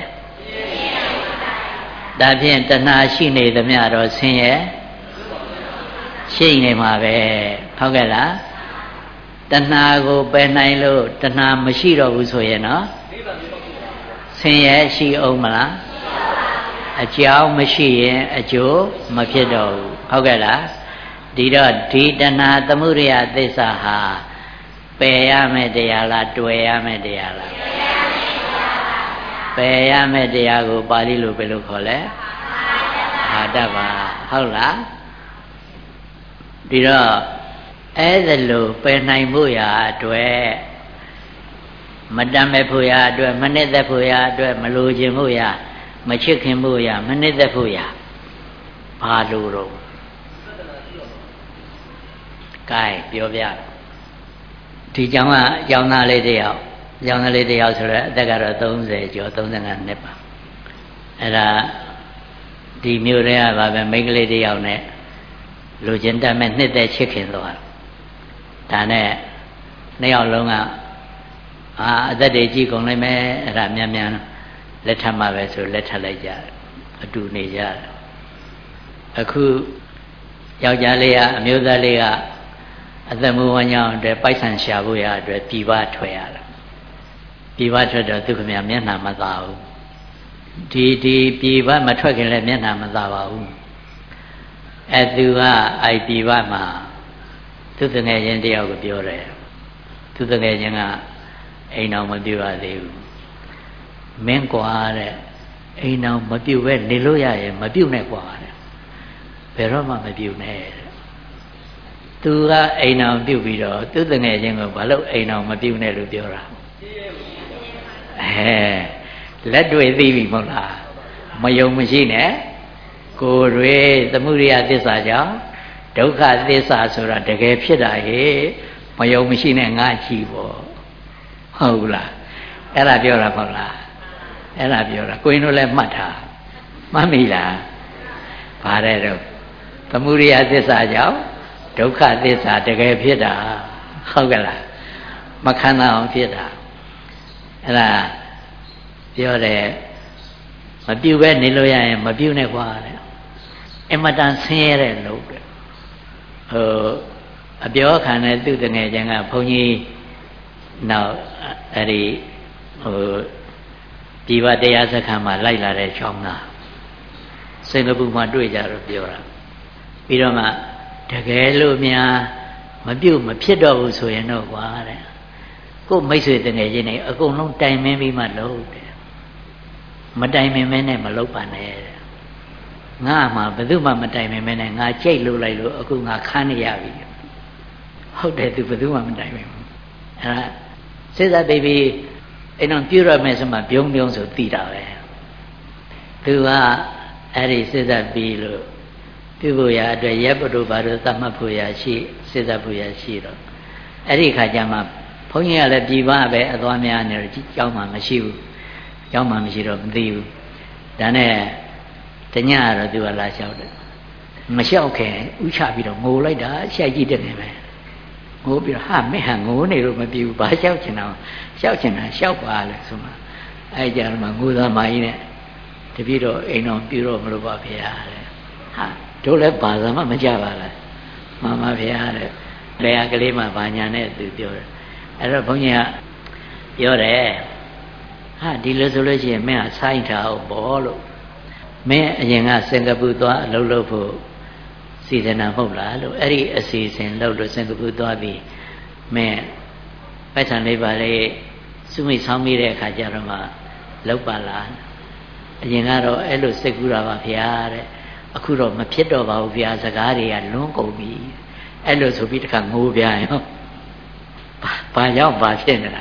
ဒါဖြင့်တဏှာရှိနေသမျှတော့ဆင်းရဲရှိနေမှာပဲဟုတ်ကဲ့လားတဏှာကိုပယ်နိုင်လို့တဏှာမရှိတော့ဘူးဆိုရင်နော်ဆင်းရဲရှိအောင်မလားအကြောင်းမရှိရင်အကျိုးမဖြစ်တော့ဘူးဟုတ်ကဲ့လားဒီတော့ဒီတဏှာသမုဒယသစ္စာဟာပယ်ရမယ့်တရားလားတွေ့ရမယ့်တရားလားပယ်ရမယ့်တရားကိုပါဠိလိုဘယ်လိုခေါ်လဲအာတ္တပါဟုတ်လားဒီတော့အဲ့ဒါလိုပယ်နိုင်ဖို့ရာအတွက်မတတ်မဲ့ဖို့ရာအတွက်မနစ်သက်ဖို့ရာအတွက်မလိုချင်ဖို့ရာမချစ်ခင်ဖို့ရာမနစ်သက်ဖို့ရာဘာလို့တော့ကဲပြောပြဒီကြောင့်ကအကြောင်းသားလေးတယောက်ကျောင်းသားလေးတယောက်ဆိုတော့အသက်ကတော့30ကျော်35နှစ်ပါအဲ့ဒါဒီမြို့ထဲကပါပဲမိန်းကလေးတယောက်နဲ့လူချင်းတတ်မဲ့နှစ်သက်ချစ်ခင်သွားဒါနဲ့နှစ်ယောက်လုံးကအသက်တွေကြီးကုန်လိုက်မယ်အဲ့ဒါမြန်မြန်လက်ထပ်မှပဲဆိုလက်ထပ်လိုက်ကြတယ်အတူနေကြတယ်အခုယောက်ျားလေးကအမျိုးသားလေးကအသက်မွေးဝမ်းကြောင်းအတွက်ပိုက်ဆံရှာဖို့ရအတွက်ပြည်ပထွက်ရတာပြည်ပထွက်တော့သူခင်ဗျာမျက်နှာမသာဘူးဒီပြည်ပမထွက်ခင်လည်းမျက်နှာမသာပါဘူးအဲသူကပြည်ပမှာသူတငယ်ချင်းတယောက်ကိုပြောတယ်သူတငယ်ချင်းကအိမ်တော်မပြုတ်ရသေးဘူးမင်းကွာတဲ့အိမ်တော်မပြုတ်ပဲနေလို့ရရင်မပြုတ်နဲ့ကွာတဲ့ဘယ်တော့မှမပြုတ်နဲ့တဲ့သူကအိမ်တော်ပြုတ်ပြီးတော့သူတငယ်ချင်းကဘာလို့အိမ်တော်မပြုတ်နဲ့လို့ပြောတာလက်တွေ့သိပြီမဟုတ်လားမယုံမရှိနဲ့ကိုယ်တွေသမုဒယသစ္စာကြောင့်ဒုက္ခသစ္စာဆိုတာတကယ်ဖြစ်တာဟဲ့မယုံမရှိနဲ့ငါကြည့်ပေါ့ဟုတ်လားအဲ့ဒါပြောတာမဟုတ်လားအဲ့ဒါပြောတာကိုရင်တို့လည်းမှတ်ထားမှတ်မိလားဗါတဲ့တော့သမုဒယသစ္စာကြောင့်ဒုက္ခသစ္စာတကယ်ဖြစ်တာဟုတ်ကဲ့လားမခံနိုင်အောင်ဖြစ်တာအဲ့ဒါပြောတယ်မပြုတ်ပဲနေလို့ရရင်မပြုတ်နဲ့ကွာတဲ့အမတန်ဆင်းရဲတဲ့လို့အပြောခံတဲ့သူတငယ်ချင်းကဘုန်းကြီးနောက်အဲ့ဒီဒီဘတရားစခန်းမှာလိုက်လာတဲ့ချောင်းသားစင်ကာပူမှာတွေ့ကြတော့ပြောတာပြီးတော့မှတကယ်လို့များမပြုတ်မဖြစ်တော့ဘူးဆိုရင်တော့ကွာတဲ့ကိုယ်မိတ်ဆွေတငယ်ချင်းတွေအကုန်လုံးတိုင်မင်းပြီးမှလုပ်တယ်မတိုင်မင်းမဲနဲ့မလုပ်ပါနဲ့တဲ့ငါမှဘယ်သူမှမတိုင်မင်းမဲနဲ့ငါကြိတ်လို့လိုက်လို့အခုငါခန်းနေရပြီဟုတ်တယ်သူဘယ်သူမှမတိုင်မင်းဘူးအဲ့ဒါစိတ်သက်သိပြီးအဲ့တော့ပြုရမယ်ဆိုမှပြုံးပြုံးဆိုသိတာပဲသူကအဲ့ဒီစိတ်သက်ပြီးလို့ပြုဖို့ရအတွက်ရပ်ပတို့ဘာလို့သတ်မှတ်ဖို့ရရှိစိတ်သက်ဖို့ရရှိတော့အဲ့ဒီခါကျမှဘုန်းကြီးကလည်းပြည်ပပဲအသွားများနေတော့ကျောင်းမှမရှိဘူးကျောင်းမှမရှိတော့မသိဘူးဒါနဲ့တညတော့သူကလာလျှောက်တယ်မလျှောက်ခင်ဥချပြီးတော့ငိုလိုက်တာရှိုက်ကြည့်တယ်နေပဲငိုပြီးတော့ဟာမင်းဟာငိုနေလို့မပြေဘူးဘာလျှောက်ချင်တာလျှောက်ချင်တာလျှောက်ပါလေဆိုမှအဲ့ကြတော့မှငိုသားမကြီးနဲ့တပည့်တော်အိမ်တော်ပြတော့မလို့ပါဖေဟာတဲ့ဟာတို့လည်းဘာသာမှမကြပါလားမှန်ပါဖေဟာတဲ့လေကလေးမှဘာညာနဲ့သူပြောတယ်အဲ့တော့ဘုန်းကြီးကပြောတယ်ဟာဒီလိုဆိုလို့ရှိရင်မင်းကဆိုင်းထားအောင်ပေါ့လို့မင်းအရင်ကစင်ကာပူသွားအလုပ်လုပ်ဖို့စီစဉ်တာမဟုတ်လားလို့အဲ့ဒီအစီအစဉ်လုပ်လို့စင်ကာပူသွားပြီးမင်းပိုက်ဆံလေးပါလေစုမိဆောင်းမိတဲ့အခါကျတော့မှလောက်ပါလားအရင်ကတော့အဲ့လိုစိတ်ကူးတာပါဗျာတဲ့အခုတော့မဖြစ်တော့ပါဘူးဗျာစကားတွေကလွန်းကုန်ပြီအဲ့လိုဆိုပြီးတခါငိုပြရင်ဘာကြောင့်ဘာဖြစ်နေတာ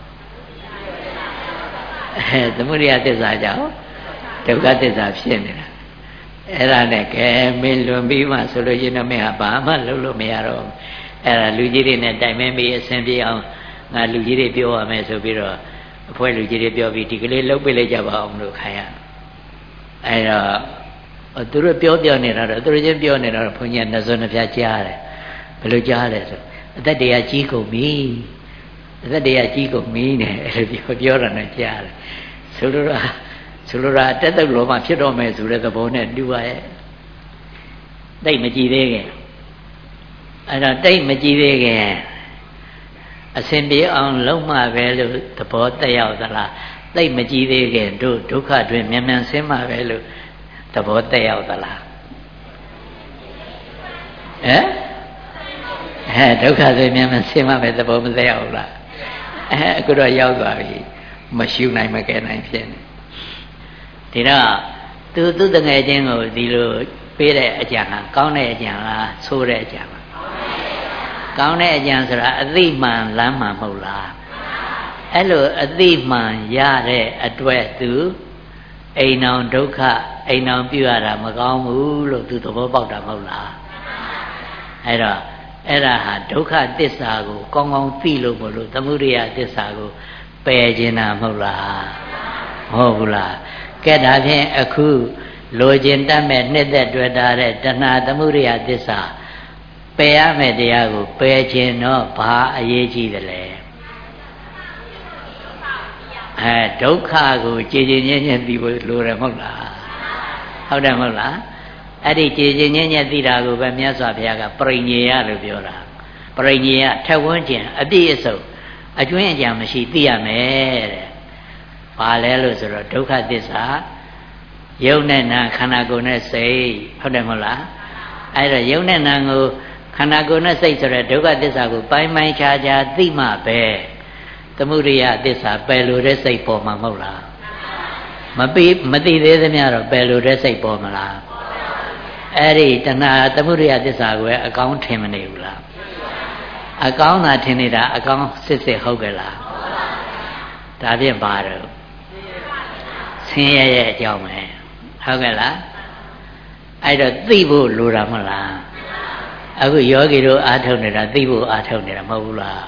သမုဒိယသစ္စာကြောင့်ဒုက္ခသစ္စာဖြစ်နေတာအဲ့ဒါနဲ့ကဲမင်းလွန်ပြီးမှဆိုလို့ရင်တော့မင်းဟာဘာမှလုပ်လို့မရတော့အဲ့ဒါလူကြီးတွေနဲ့တိုင်မင်းပြီးအဆင်ပြေအောင်ငါလူကြီးတွေပြောရမယ်ဆိုပြီးတော့အဖွဲလူကြီးတွေပြောပြီးဒီကလေးလှုပ်ပေးလိုက်ကြပါအောင်လို့ခိုင်းရအဲ့တော့သူတို့ပြောနေတာတော့သူတို့ချင်းပြောနေတာတော့ဘုန်းကြီးကနှစွန်းနှဖျားကြားတယ်ဘယ်လိုကြားလဲဆိုအသက်တရားကြီးကုန်ပြီအသက်တရားကြီးကုန်ပြီနဲ့အဲ့လိုပြောတာနဲ့ကြားတယ်ဆိုလိုတာတက်တက်လောမှဖြစ်တော့မယ်ဆိုတဲ့သဘောနဲ့တူပါရဲ့တိတ်မကြည်သေးခင်အဲ့တော့တိတ်မကြည်သေးခင်အစဉ်ပြေအောင်လုံးမှပဲလို့သဘောတက်ရောက်သလားတိတ်မကြည်သေးခင်တို့ဒုက္ခတွင်မြန်မြန်ဆင်းမှပဲလို့သဘောတက်ရောက်သလားဒုက္ခတွင်မြန်မြန်ဆင်းမှပဲသဘောမတက်ရောက်ဘူးလားအခုတော့ရောက်သွားပြီမရှုနိုင်မကဲနိုင်ဖြစ်နေဒီတော့သူတငယ်ချင်းကိုဒီလိုပေးတဲ့အကြံဟာကောင်းတဲ့အကြံလားဆိုးတဲ့အကြံလားကောင်းတဲ့အကြံဆိုတာအသိမှန်လမ်းမှန်မဟုတ်လားအဲ့လိုအသိမှန်ရတဲ့အတွက်သူအိမ်အောင်ဒုက္ခအိမ်အောင်ပြုရတာမကောင်းဘူးလို့သူသဘောပေါက်တာမဟုတ်လားအဲ့တော့အဲ့ဒါဟာဒုက္ခသစ္စာကိုကောင်းကောင်းသိလို့မလို့သမုဒိယသစ္စာကိုပယ်ခြင်းတာမဟုတ်လားမဟုတ်ဘူးလားကဲဒါဖြင့်အခုလိုခြင်းတတ်မဲ့နှစ်သက်တွေ့တာတဲ့တဏှာသမုဒိယသစ္စာပယ်ရမယ့်တရားကိုပယ်ခြင်းတော့ဘာအရေးကြီးသလဲဒုက္ခကိုကြည်ကြည်ညက်ညက်သိဖို့လိုတယ်မဟုတ်လားဟုတ်တယ်မဟုတ်လားအဲ့ဒီကြည်ကြည်ညက်ညက်သိတာကိုပဲမြတ်စွာဘုရားကပရိညေယလို့ပြောတာပရိညေယထက်ဝန်းကျင်အပြည့်အစုံအကျွင်းအကြံမရှိသိရမယ်တဲ့ဘာလဲလို့ဆိုတော့ဒုက္ခသစ္စာယုံနဲ့နာခန္ဓာကိုယ်နဲ့စိတ်ဟုတ်တယ်မဟုတ်လားအဲ့တော့ယုံနဲ့နာကိုခန္ဓာကိုယ်နဲ့စိတ်ဆိုတဲ့ဒုက္ခသစ္စာကိုပိုင်းပိုင်းခြားခြားသိမှပဲသမုဒိယသစ္စာပယ်လို့တဲ့စိတ်ပေါ်မှာမဟုတ်လားမသိသေးသမျှတော့ပယ်လို့တဲ့စိတ်ပေါ်မလားအဲ့ဒီတဏှာသမုဒိယသစ္စာကိုအကောင်းထင်မနေဘူးလားအကောင်းသာထင်နေတာအကောင်းစစ်စစ်ဟုတ်ကြလားဒါဖြင့်ပါတော့ဆင်းရဲရဲ့အကြောင်းပဲဟုတ်ကဲ့လားအဲ့တော့သိဖို့လိုတာမဟုတ်လားအခုယောဂီတို့အားထုတ်နေတာသိဖို့အားထုတ်နေတာမဟုတ်ဘူးလား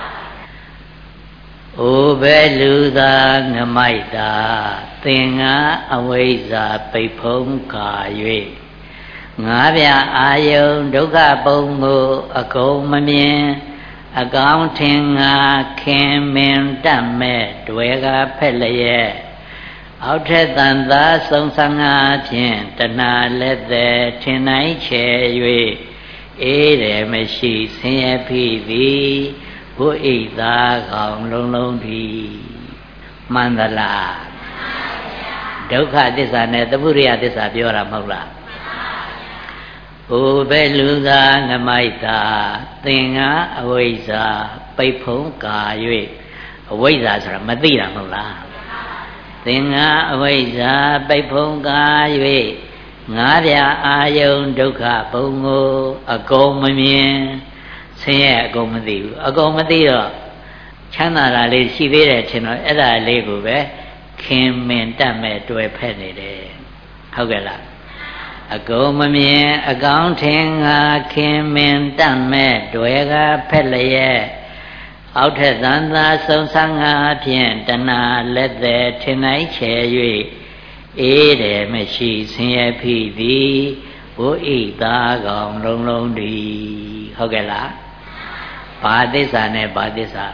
အိုဘဲလူသာငမိုက်တာသင်္ဃအဝိဇ္ဇာပိတ်ဖုံးကာ၍ငါးပြအာယုံဒုက္ခပုံကိုအကုန်မမြင်အကောင်းထင်ငါခင်မင်တတ်မဲ့တွေကဖက်လျက်အောက်ထက်တန်သာဆုံးဆန်းငါဖြင့်တဏှာလက်သည်ထင်နိုင်ချေ၍အေးတယ်မရှိဆင်းရဲဖြစ်သည်ဘုဣသာကောင်လုံးလုံးသည်မှန်သလားဒုက္ခသစ္စာနဲ့သမုဒိယသစ္စာပြောတာမဟုတ်လားဟိုပဲလူသာငမိုက်တာသင်္ဃအဝိဇ္ဇာပိတ်ဖုံးကာ၍အဝိဇ္ဇာဆိုတာမသိတာမဟုတ်လားသင်္ဃအဝိဇ္ဇာပိတ်ဖုံးကာ၍ငါးပြအာယုံဒုက္ခဘုံကိုအကုန်မမြင်ဆင်းရဲအကုန်မသိဘူးအကုန်မသိတော့ချမ်းသာတာလေးရှိသေးတယ်ထင်တော့အဲ့ဒါလေးကိုပဲခင်မင်တတ်မဲ့တွေ့ဖက်နေတယ်ဟုတ်ကဲ့လားအကုန်မမြင်အကောင်းထင်ငါခင်မင်တတ်မဲ့တွေကဖက်လျက်အောက်ထက်သန်သာဆုံးဆန်းငါဖြင့်တဏှာလက်သည်ထင်နိုင်ချေ၍အေးတယ်မရှိဆင်းရဲဖြစ်သည်ဘုဣသာကောင်လုံးလုံးသည်ဟုတ်ကဲ့လားဘာသစ္စာနဲ့ဘာသစ္စာ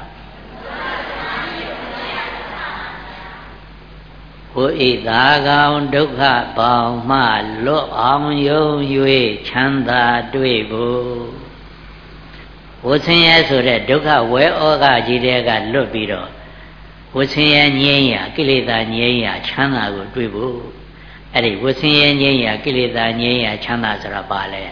ဘုဣသာကောင်ဒုက္ခပေါင်းမှလွတ်အောင်ယုံ၍ချမ်းသာတွေ့ဖို့ဝဆင်းရဲဆိုတဲ့ဒုက္ခဝဲဩဃကြီးတွေကလွတ်ပြီးတော့ဝဆင်းရဲငြိမ်းရာကိလေသာငြိမ်းရာချမ်းသာကိုတွေ့ဖို့အဲ့ဒီဝဆင်းရဲငြိမ်းရာကိလေသာငြိမ်းရာချမ်းသာဆိုတာဘာလဲ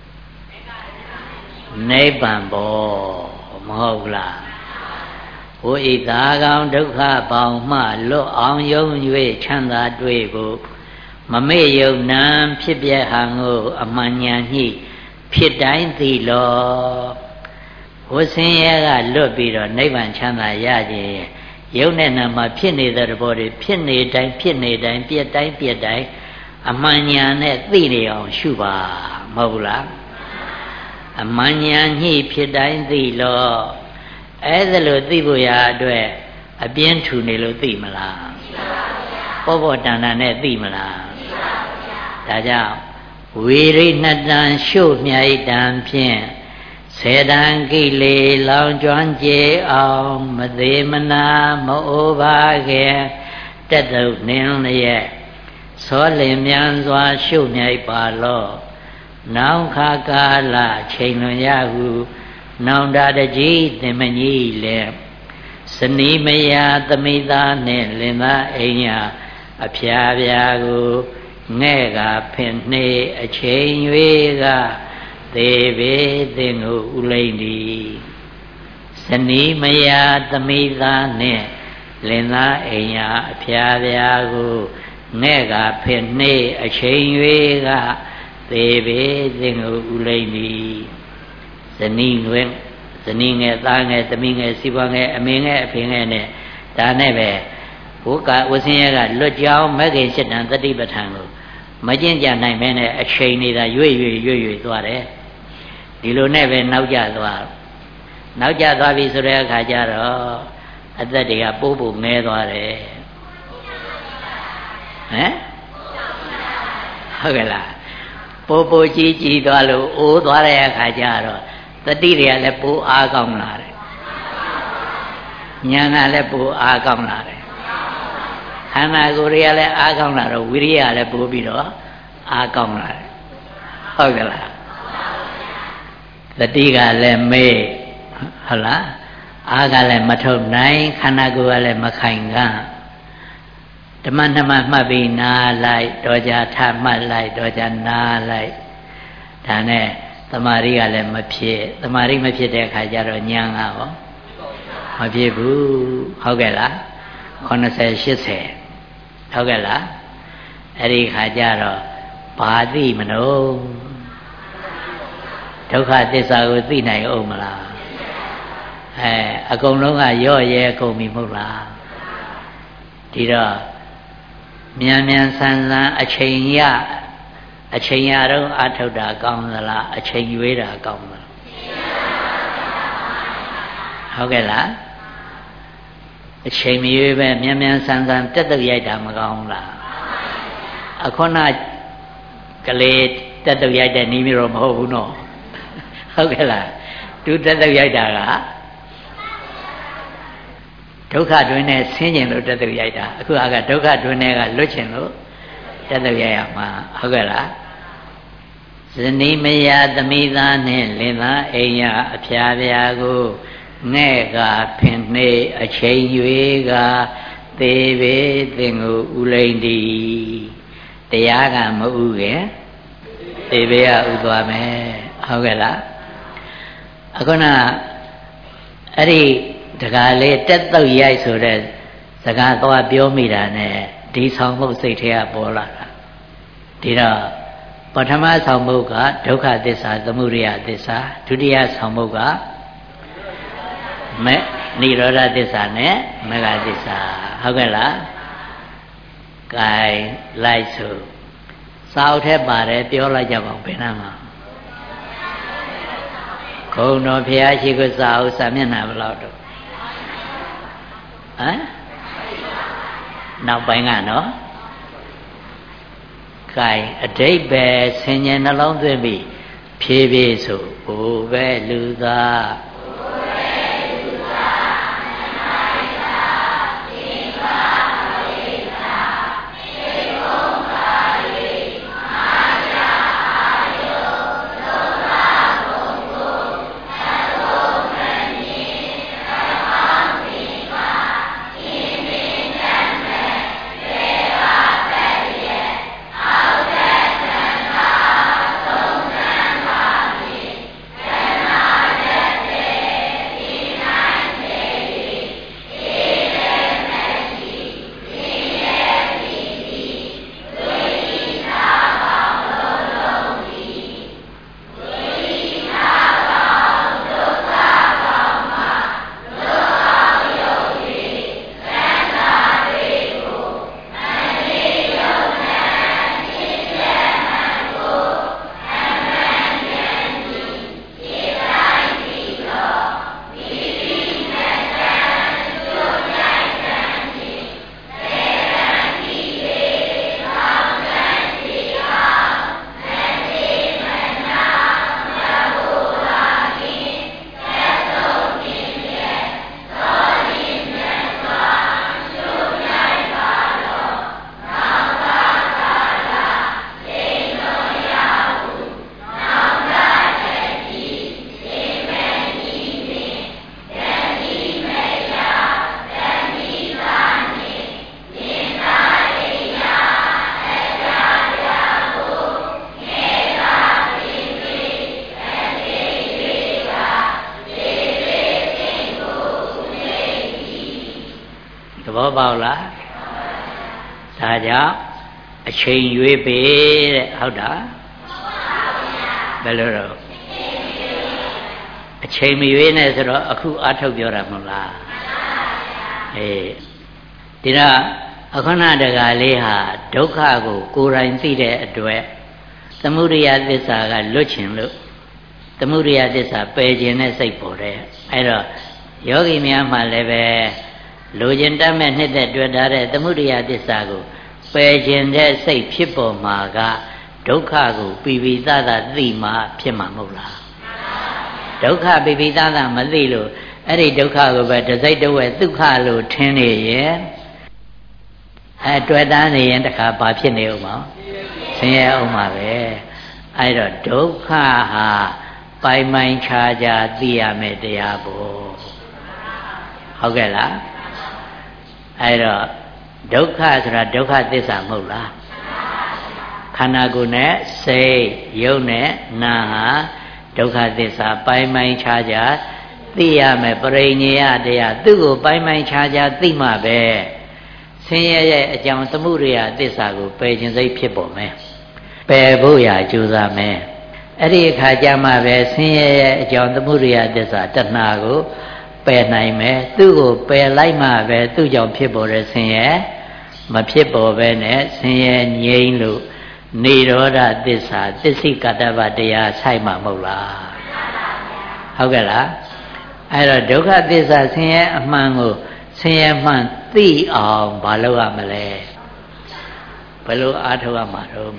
နိဗ္ဗာန်ပေါ့မဟုတ်လားဝိဣသာကောင်ဒုက္ခပေါင်းမှလွတ်အောင်ယုံ၍ချမ်းသာတွေ့ဖို့မမေ့ယုံနံဖြစ်ပြဟံကိုအမှန်ဉာဏ်ညှိဖြစ်တိုင်းသိလောဝဆင်းရဲကလွတ်ပြီးတော့နိဗ္ဗာန်ချမ်းသာရခြင်းယုံနဲ့နာမှာဖြစ်နေတဲ့သဘောတွေဖြစ်နေတိုင်းဖြစ်နေတိုင်းပြက်တိုင်းပြက်တိုင်းအမှန်ဉာဏ်နဲ့သိနေအောင်ရှုပါမဟုတ်လားအမှန်ဉာဏ်ညှိဖြစ်တိုင်းသိလောအဲ့ဒါလို့သိဖို့ရအတွက်အပြင်းထူနေလို့သိမလားသိပါဘူးဗျာပေါ့ပေါ့တန်တန်နဲ့သိမလားသိပါဘူးဗျာဒါကြောင့်ဝိရိဏတံရှုမြိုက်တံဖြင့်စေတံကိလေလောင်ကျွမ်းကြအောင်မသေးမနာမအိုပါခင်တက်တုတ်နှင်းလျက်သောလင်မြန်စွာရှုမြိုက်ပါလော့နောင်ခါကာလချိန်လွန်ရဟုနောင်တတကြီးသင်မကြီးလေစနီမယာသမိသားနှင့်လင်သားအိမ်ယာအဖျားပြာကိုငဲ့ကဖင်နှေးအချိန်၍ကသေဘေသင်ကိုဥလိမ့်သည်စနီမယာသမိသားနှင့်လင်သားအိမ်ယာအဖျားပြာကိုငဲ့ကဖင်နှေးအချိန်၍ကသေဘေသင်ကိုဥလိမ့်သည်ဇနီးငယ်သားငယ်သမီးငယ်စီးပွားငယ်အမေငယ်အဖေငယ်နဲ့ဒါနဲ့ပဲဝဆင်းရဲကလွတ်ကြောင်းမဂ္ဂင်7တန်တတိပဋ္ဌာန်ကိုမကျင့်ကြနိုင်မဲနဲ့အချိန်နေတာရွေ့သွားတယ်ဒီလိုနဲ့ပဲနောက်ကျသွားပြီဆိုတဲ့အခါကျတော့အသက်တွေကပိုးပိုငဲသွားတယ်ဟမ်ဟုတ်ကဲ့လားပိုးကြီးသွားလို့အိုးသွားတဲ့အခါကျတော့တတိတွေကလည်းပိုးအားကောင်းလာတယ်ဉာဏ်ကလည်းပိုးအားကောင်းလာတယ်ခန္ဓာကိုယ်တွေကလည်းအားကောင်းလာတော့ဝိရိယလည်းပိုးပြီးတော့အားကောင်းလာတယ်ဟုတ်ကဲ့လားတတိကလည်းမေ့ဟုတ်လားအားကလည်းမထုတ်နိုင်ခန္ဓာကိုယ်ကလည်းမခိုင်ခံ့ဓမ္မနှမမှတ်ပြီးနားလိုက်တော့ကြထမှတ်လိုက်တော့ကြနားလိုက်ဒါနဲ့သမာဓိကလည်းမဖြစ်သမာဓိမဖြစ်တဲ့အခါကျတော့ဉာဏ်ကရောမဖြစ်ဘူးဟုတ်ကဲ့လား80 80ဟုတ်ကဲ့လားအဲ့ဒီခါကျတော့ဘာသိမလို့ဒုက္ခသစ္စာကိုသိနိုင်အောင်မလားအကုန်လုံးကရော့ရဲကုန်ပြီမဟုတ်လားဒီတော့မြန်ဆန်အချိန်ရတော့အထုတ်တာကောင်းသလားအချိန်ရွေးတာကောင်းသလားဟုတ်ကဲ့လားအချိန်မရွေးပဲမြန်ဆန်တက်တုတ်ရိုက်တာမကောင်းလားအခုနကလေးတက်တုတ်ရိုက်တဲ့နည်းမျိုးတော့မဟုတ်ဘူးနော်ဟုတ်ကဲ့လားသူတက်တုတ်ရိုက်တာကဒုက္ခတွင်နဲ့ဆင်းကျင်လို့တက်တုတ်ရိုက်တာအခုကဒုက္ခတွင်နဲ့ကလွတ်ကျင်လို့တက်တုတ်ရိုက်ရမှာဟုတ်ကဲ့လားဇနီးမယားသမီးသားနဲ့လင်သားအိမ်ယာအဖျားပြာကိုငဲ့ကဖင်နှေးအချိန်၍ကသေဘေသင်ကိုဥလိမ့်သည်တရားကမဥခင်သေဘေကဥသွားမယ်ဟုတ်ကဲ့လားအခုနအဲ့ဒီတကားလေးတက်တုတ်ရိုက်ဆိုတဲ့စကားသွားပြောမိတာနဲ့ဒီဆောင်မှုစိတ်ထဲကပေါ်လာတာဒီတော့ပထမဆောင်မှုကဒုက္ခသစ္စာသမုဒယသစ္စာဒုတိယဆောင်မှုကနိရောဓသစ္စာနဲ့မဂ္ဂသစ္စာဟုတ်ကဲ့လားကဲလိုက်စို့စာအုပ်ထဲပါတယ်ပြောလိုက်ကြပါဦးဘယ်နှမှာခုံတော်ဘုရားရှိခိုးစာအုပ်စာမျက်နှာဘယ်လောက်တော့ဟမ်နောက်ပိုင်းကနော်ကဲအဓိပ္ပာယ်ဆင်ញံနှလုံးသွင်းပြီးဖြည်းဖြည်းဆိုဘိုးပဲလူသားဒဘောပေါက်လားဒါကြောင့်အချိန်ရွေးပေတဲ့ဟုတ်တာဘယ်လိုတော့အချိန်မရွေးနဲ့ဆိုတော့အခုအထုတ်ပြောတာမဟုတ်လားဒီတော့အခဏတကာလေးဟာဒုက္ခကိုကိုယ်တိုင်သိတဲ့အတွက်သမုဒယသစ္စာကလွတ်ချင်လို့သမုဒယသစ္စာပယ်ခြင်းနဲ့စိတ်ပေါ်တယ်အဲ့တော့ယောဂီများမှလည်းပဲလိုချင်တတ်မဲ့နှစ်သက်တွေ့တာတဲ့သမုဒယသစ္စာကိုပယ်ခြင်းတဲ့စိတ်ဖြစ်ပေါ်မှာကဒုက္ခကိုပိပိသသသိမှဖြစ်မှာမဟုတ်လားဒုက္ခပိပိသသမသိလို့အဲ့ဒီဒုက္ခကိုပဲတစိတ်တဝက်ဒုက္ခလို့ထင်နေရဲ့တွေ့တာနေရင်တခါဘာဖြစ်နေဦးမလဲဆင်းရဲအောင်ပါပဲအဲ့တော့ဒုက္ခဟာပိုင်ပိုင်ခြားခြားသိရမယ်တရားပေါ့ဟုတ်ကဲ့လားအဲ့တော့ဒုက္ခဆိုတာဒုက္ခသစ္စာမဟုတ်လားခန္ဓာကိုယ်နဲ့စိတ်ရုပ်နဲ့နာဟာဒုက္ခသစ္စာပိုင်ပိုင်ခြားခြားသိရမယ်ပရိညေယတရားသူ့ကိုပိုင်ပိုင်ခြားခြားသိမှပဲဆင်းရဲရဲ့အကြောင်းသမုဒယသစ္စာကိုပယ်ခြင်းစိတ်ဖြစ်ပေါ်မယ်ပယ်ဖို့ရာကြိုးစားမယ်အဲ့ဒီအခါကျမှပဲဆင်းရဲရဲ့အကြောင်းသမုဒယသစ္စာတဏှာကိုပယ်နိုင်မယ်သူ့ကိုပယ်လိုက်မှပဲသူ့ကြောင့်ဖြစ်ပေါ်တဲ့ဆင်းရဲမဖြစ်ပေါ်ပဲနဲ့ဆင်းရဲငြိမ်းလို့និရောဓသစ္စာသစ္စိကတ္တဗတရားဆိုင်မှာမဟုတ်လားဟုတ်ကဲ့လားအဲ့တော့ဒုက္ခသစ္စာဆင်းရဲအမှန်ကိုဆင်းရဲမှန်သိအောင်မလုပ်ရမလဲဘယ်လိုအားထုတ်ရမှာတော့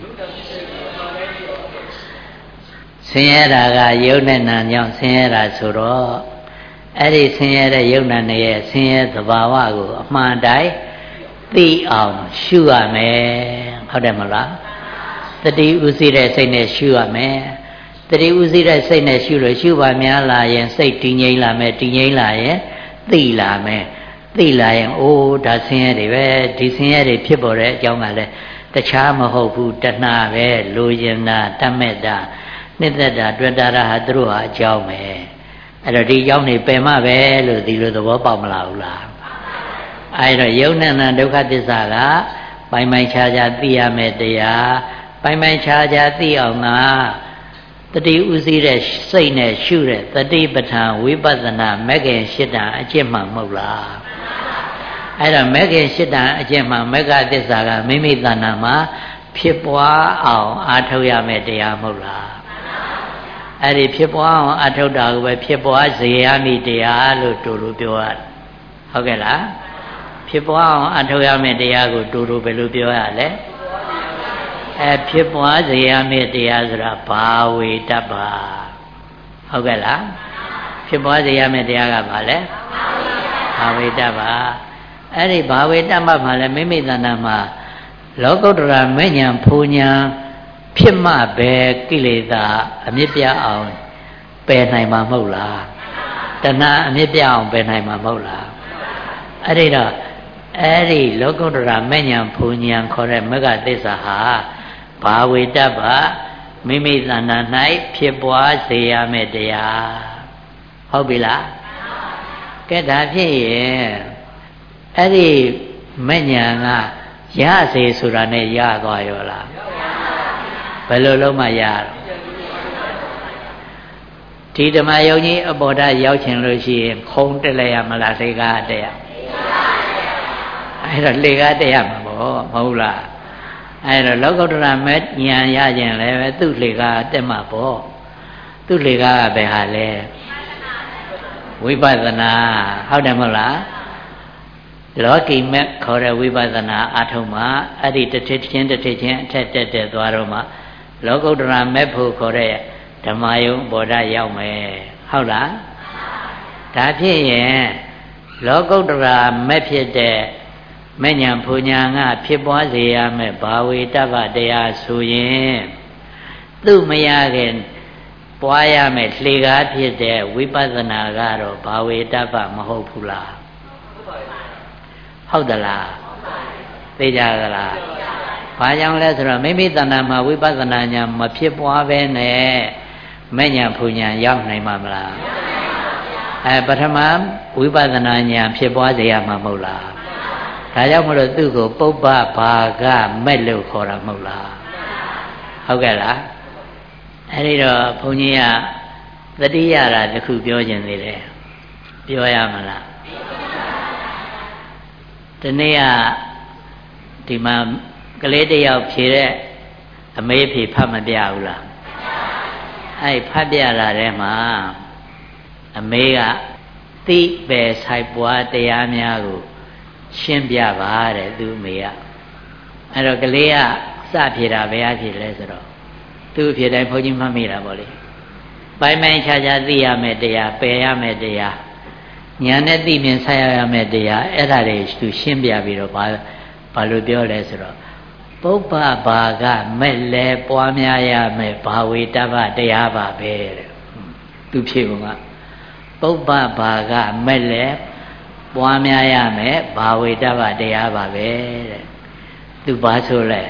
ဆင်းရဲတာကယုတ်နဲ့နာကြောင့်ဆင်းရဲတာဆိုတော့အဲ့ဒီဆင်းရဲတဲ့ယုတ်နာနဲ့ဆင်းရဲသဘာဝကိုအမှန်တိုင်းသိအောင်ရှုရမယ်ဟုတ်တယ်မလားတတိဥသိတဲ့စိတ်နဲ့ရှုရမယ်တတိဥသိတဲ့စိတ်နဲ့ရှုလို့ရှုပါများလာရင်စိတ်တည်ငြိမ်လာမယ်တည်ငြိမ်လာရင်သိလာမယ်သိလာရင်အိုးဒါဆင်းရဲတွေပဲဒီဆင်းရဲတွေဖြစ်ပေါ်တဲ့အကြောင်းကလည်းတခြားမဟုတ်ဘူးတဏှာပဲလိုချင်တာတတ်မဲ့တာနှစ်သက်တာတွေ့တာဟာသူတို့ဟာအကြောင်းပဲအဲ့တော့ဒီအကြောင်းတွေပယ်မှပဲလို့ဒီလိုသဘောပေါက်မလားဘူးလားအဲ့တော့ယုံနဲ့နာဒုက္ခသစ္စာကပိုင်ပိုင်ခြားခြားသိရမယ်တရားပိုင်ပိုင်ခြားခြားသိအောင်ကတတိဥသိတဲ့စိတ်နဲ့ရှုတဲ့တတိပဋ္ဌာန်ဝိပဿနာမဂ္ဂင်၈တန်အကျင့်မှမဟုတ်လားအဲ့တော့မဂ္ဂင်၈တန်အကျင့်မှမဂ္ဂသစ္စာကမိမိတဏ္ဍာမှာဖြစ်ပွားအောင်အားထုတ်ရမယ်တရားမဟုတ်လားအဲ့ဒီဖြစ်ပွားအောင်အားထုတ်တာကိုပဲဖြစ်ပွားစေရမည်တရားလို့တူတူပြောရတယ်ဟုတ်ကဲ့လားဖြစ်ပွားအောင်အားထုတ်ရမယ်တရားကိုတူတူဘယ်လိုပြောရလဲဖြစ်ပွားစေရမယ့်တရားဆိုတာဘာဝေတ္တပါဟုတ်ကဲ့လားဖြစ်ပွားစေရမယ့်တရားကဘာလဲဘာဝေတ္တပါအဲ့ဒီဘာဝေတ္တမမှာလဲမိမိတဏ္ဍာမှာလောကုတ္တရာမဉ္ဇဉ်ဖူညာဖြစ်မှပဲကိလေသာအမြစ်ပြအောင်ပယ်နိုင်မှာမဟုတ်လားတဏှာအမြစ်ပြအောင်ပယ်နိုင်မှာမဟုတ်လားအဲ့ဒီတော့အဲ့ဒီလောကုတ္တရာမဉ္ဇဉ်ဖူညာခေါ်တဲ့မဂ္ဂသစ္စာဟာဘာဝေတ္တပမိမိသဏ္ဍာန်၌ဖြစ်ပွားစေရမယ့်တရားဟုတ်ပြီလားကဲဒါဖြစ်ရင်အဲ့ဒီမဉ္ဇဉ်ကရစေဆိုတာနဲ့ရသွားရောလားဘယ်လိုလုံးမရတော့ဒီဓမ္မယုံကြီးအပေါ်ဓာတ်ရောက်ချင်လို့ရှိရင်ခုံတက်လိုက်ရမလားလေကားတက်ရအဲ့တော့လေကားတက်ရမှာပေါ့မဟုတ်လားအဲ့တော့လောကုတ္တရာမဲ့ဉာဏ်ရခြင်းလည်းပဲသူ့လေကားတက်မှာပေါ့သူ့လေကားကဘယ်ဟာလဲဝိပဿနာဟုတ်တယ်မဟုတ်လားလောကီမဲ့ခေါ်တဲ့ဝိပဿနာအထုံးမှာအဲ့ဒီတစ်ထစ်ချင်းတစ်ထစ်ချင်းအထက်တက်တက်သွားတော့မှလောကုတ္တရာမဲ့ဖို့ခေါ်တဲ့ဓမ္မယုံဘောဓရောက်မယ်ဟုတ်လားဒါဖြစ်ရင်လောကုတ္တရာမဲ့ဖြစ်တဲ့မဉ္ဇဉ်ဖူညာကဖြစ်ပွားစေရမယ်ဘာဝေတ္တပတရားဆိုရင်သူ့မရခင်ပွားရမယ်လှေကားဖြစ်တဲ့ဝိပဿနာကတော့ဘာဝေတ္တပမဟုတ်ဘူးလားဟုတ်သလားသိကြသလားဘာကြောင့်လဲဆိုတော့မိမိတဏ္ဍာမှာဝိပဿနာဉာဏ်မဖြစ်ပွားပဲနဲ့မဉ္ဇဉ်ဖူညာရောက်နိုင်မှာမလားပထမဝိပဿနာဉာဏ်ဖြစ်ပွားစေရမှာမဟုတ်လားဒါကြောင့်မလို့သူ့ကိုပုပ္ပဘာကမဲ့လို့ခေါ်တာမဟုတ်လားဟုတ်ကဲ့လားအဲ့ဒီတော့ဘုန်းကြီးကသတိရတာတခုပြောခြင်းသေးတယ်ပြောရမလားဒီနေ့ကဒီမှာကလေးတယောက်ဖြေတဲ့အမေဖြေဖတ်မပြဘူးလားအဲ့ဖတ်ပြလာတဲ့မှာအမေကသိပဲဆိုင်ပွားတရားများကိုရှင်းပြပါတဲ့သူအမေကအဲ့တော့ကလေးကစဖြေတာဘယ်အဖြေလဲဆိုတော့သူ့ဖြေတိုင်းဘုန်းကြီးမှတ်မိတာပေါ့လေပိုင်းပိုင်းခြားခြားသိရမယ်တရားပယ်ရမယ်တရားဉာဏ်နဲ့သိမြင်ဆက်ရမယ်တရားအဲ့ဒါတွေသူရှင်းပြပြီးတော့ဘာလို့ပြောလဲဆိုတော့ပုပ္ပဘာကမဲ့လဲပွားများရမယ်ဘာဝေတ္တဗတရားပါပဲတဲ့သူဖြေပုံကပုပ္ပဘာကမဲ့လဲပွားများရမယ်ဘာဝေတ္တဗတရားပါပဲတဲ့သူဘာဆိုလဲ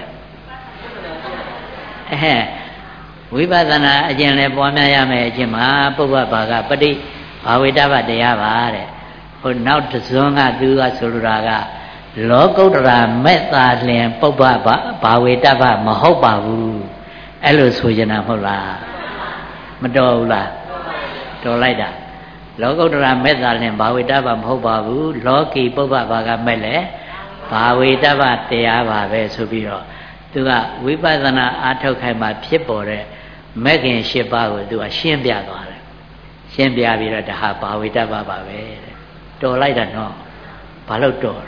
ဝိပဿနာအကျင့်လဲပွားများရမယ်အကျင့်မှာပုပ္ပဘာကပฏิဘာဝေတ္တဗတရားပါတဲ့ဟိုနောက်တစ်စွန်းကသူကဆိုလိုတာကလောကုတ္တရာမဲ့သာလင်ပုပ္ပဘာဝေတ္တဗမဟုတ်ပါဘူးအဲ့လိုဆိုကြတာမဟုတ်လားမတော်ဘူးလားတော်လိုက်တာလောကုတ္တရာမဲ့သာလင်ဘာဝေတ္တဗမဟုတ်ပါဘူးလောကီပုပ္ပဘာကမဲ့လဲဘာဝေတ္တဗတရားပါပဲဆိုပြီးတော့သူကဝိပဿနာအားထုတ်ခိုင်းမှဖြစ်ပေါ်တဲ့မဲ့ခင်၈ပါးကိုသူကရှင်းပြသွားတယ်ရှင်းပြပြီးတော့ဒါဟာဘာဝေတ္တဗပါပဲတဲ့တော်လိုက်တာနော်ဘာလို့တော်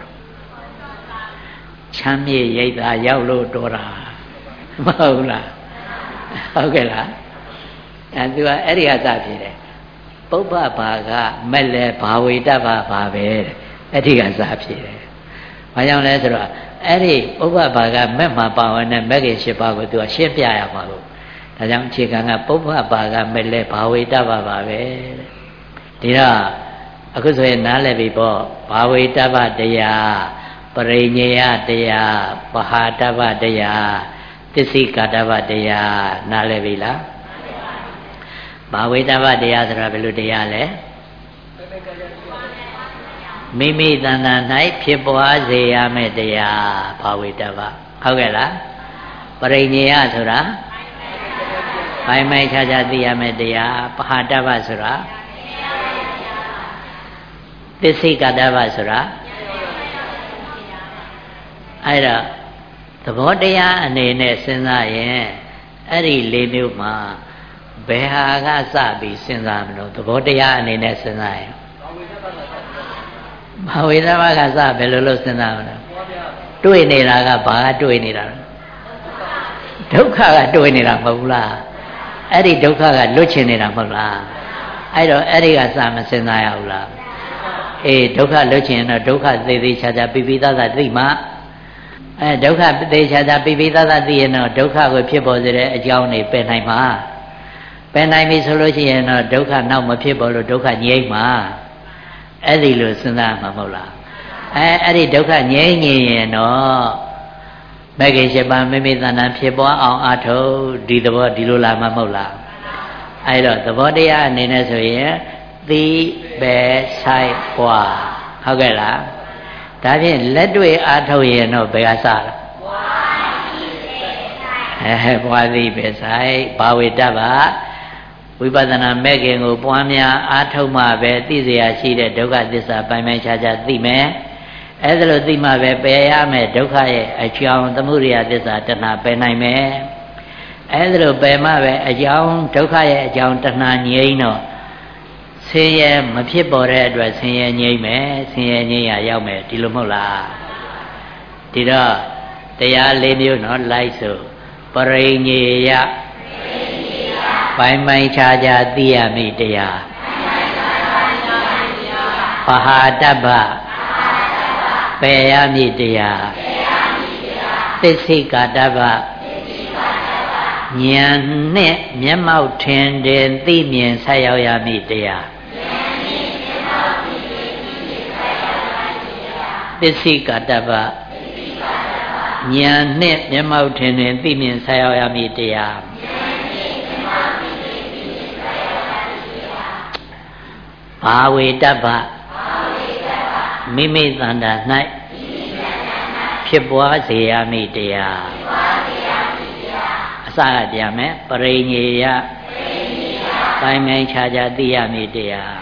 ချမ်းမြေရိတ်တာရောက်လို့တော်တာမဟုတ်လားဟုတ်ကဲ့လားအဲသူကအဲ့ဒီအစဖြစ်တယ်ပုပ္ပဘာကမဲ့လဲဘာဝေတ္တဗပါပဲတဲ့အဲ့ဒီကစဖြစ်တယ်ဘာကြောင့်လဲဆိုတော့အဲ့ဒီပုပ္ပဘာကမဲ့မှာပါဝင်တဲ့မဲ့ခင်၈ပါးကိုသူကရှင်းပြရမှာလို့ဒါကြောင့်အခြေခံကပုပ္ပဘာကမဲ့လဲဘာဝေတ္တဗပါပဲတဲ့ဒီတော့အခုဆိုရင်နားလည်ပြီပေါ့ဘာဝေတ္တဗတရားပရိညေယတရားပဟာတဗတရားသစ္စိကာတဗတရားနားလည်ပြီလားဘာဝေတ္တဗတရားဆိုတာဘယ်လိုတရားလဲမိမိတဏ္ဍာ၌ဖြစ်ပွားစေရမယ့်တရားဘာဝေတ္တဗဟုတ်ကဲ့လားပရိညေယဆိုတာပိုင်းပိုင်းခြားခြားသိရမယ့်တရားပဟာတဗဆိုတာသစ္စိကာတဗဆိုတာအဲ့တော့သဘောတရားအနေနဲ့စဉ်းစားရင်အဲ့ဒီ၄မျိုးမှာဘယ်ဟာကစပြီးစဉ်းစားမလို့သဘောတရားအနေနဲ့စဉ်းစားရင်ဘာဝေတ္တဗကစဘယ်လိုလုပ်စဉ်းစားမလဲတွေ့နေတာကဘာကတွေ့နေတာလဲဒုက္ခကတွေ့နေတာမဟုတ်လားအဲ့ဒီဒုက္ခကလွတ်ချင်နေတာမဟုတ်လားအဲ့တော့အဲ့ဒီကစမစဉ်းစားရဘူးလားအေးဒုက္ခလွတ်ချင်ရင်တော့ဒုက္ခသေးသေးချာချာပြပြသားသားသိမှဒုက္ခသေချာချာပြပြသားသားသိရင်တော့ဒုက္ခကိုဖြစ်ပေါ်စေတဲ့အကြောင်းတွေပယ်နိုင်မှာပယ်နိုင်ပြီဆိုလို့ရှိရင်တော့ဒုက္ခနောက်မဖြစ်ပေါ်လို့ဒုက္ခငြိမ်းမှာအဲ့ဒီလိုစဉ်းစားမှာမဟုတ်လားအဲ့ဒီဒုက္ခငြိမ်းရင်တော့မဂ္ဂင်၈ပါးမိမိတဏ္ဍာဖြစ်ပေါ်အောင်အထုဒီသဘောဒီလိုလာမှာမဟုတ်လားအဲ့တော့သဘောတရားအနေနဲ့ဆိုရင်သိပဲဆိုင်ပွားဟုတ်ကဲ့လားဒါဖြင့်လက်တွေ့အားထုတ်ရင်တော့ဘယ်ကစလဲပွားသည်ပဲဆိုင်ဘာဝေတ္တဗဝိပဿနာမဲ့ခင်ကိုပွားများအားထုတ်မှပဲသိเสียရှိတဲ့ဒုက္ခသစ္စာပိုင်းပိုင်းခြားခြားသိမယ်အဲ့ဒါလို့သိမှပဲပယ်ရမယ်ဒုက္ခရဲ့အကြောင်းသမုဒိယသစ္စာတဏှာပယ်နိုင်မယ်အဲ့ဒါလို့ပယ်မှပဲအကြောင်းဒုက္ခရဲ့အကြောင်းတဏှာငြိမ်းတော့ဆင်းရဲမဖြစ်ပေါ်တဲ့အတွက်ဆင်းရဲငြိမ်းမယ်ဆင်းရဲငြိမ်းရရောက်မယ်ဒီလိုမဟုတ်လားဒီတော့တရား၄မျိုးနော်လိုက်ဆိုပရိညေယပိုင်းပိုင်းခြားခြားသိရမည်တရားပဟာတဗ္ဗပယ်ရမည်တရားသစ္စိကာတဗ္ဗဉာဏ်နဲ့မျက်မှောက်ထင်တယ်သိမြင်ဆက်ရောက်ရမည်တရားသစ္စိကာတဗ္ဗဉာဏ်နဲ့မျက်မှောက်ထင်တယ်သိမြင်ဆက်ရောက်ရမည်တရားဘာဝေတ္တဗမိမိတဏ္ဍာ၌ဖြစ်ပွားစေရမည့်တရားအစကပြန်မယ်ပရိညေယပိုင်းပိုင်းခြားခြားသိရမည့်တရား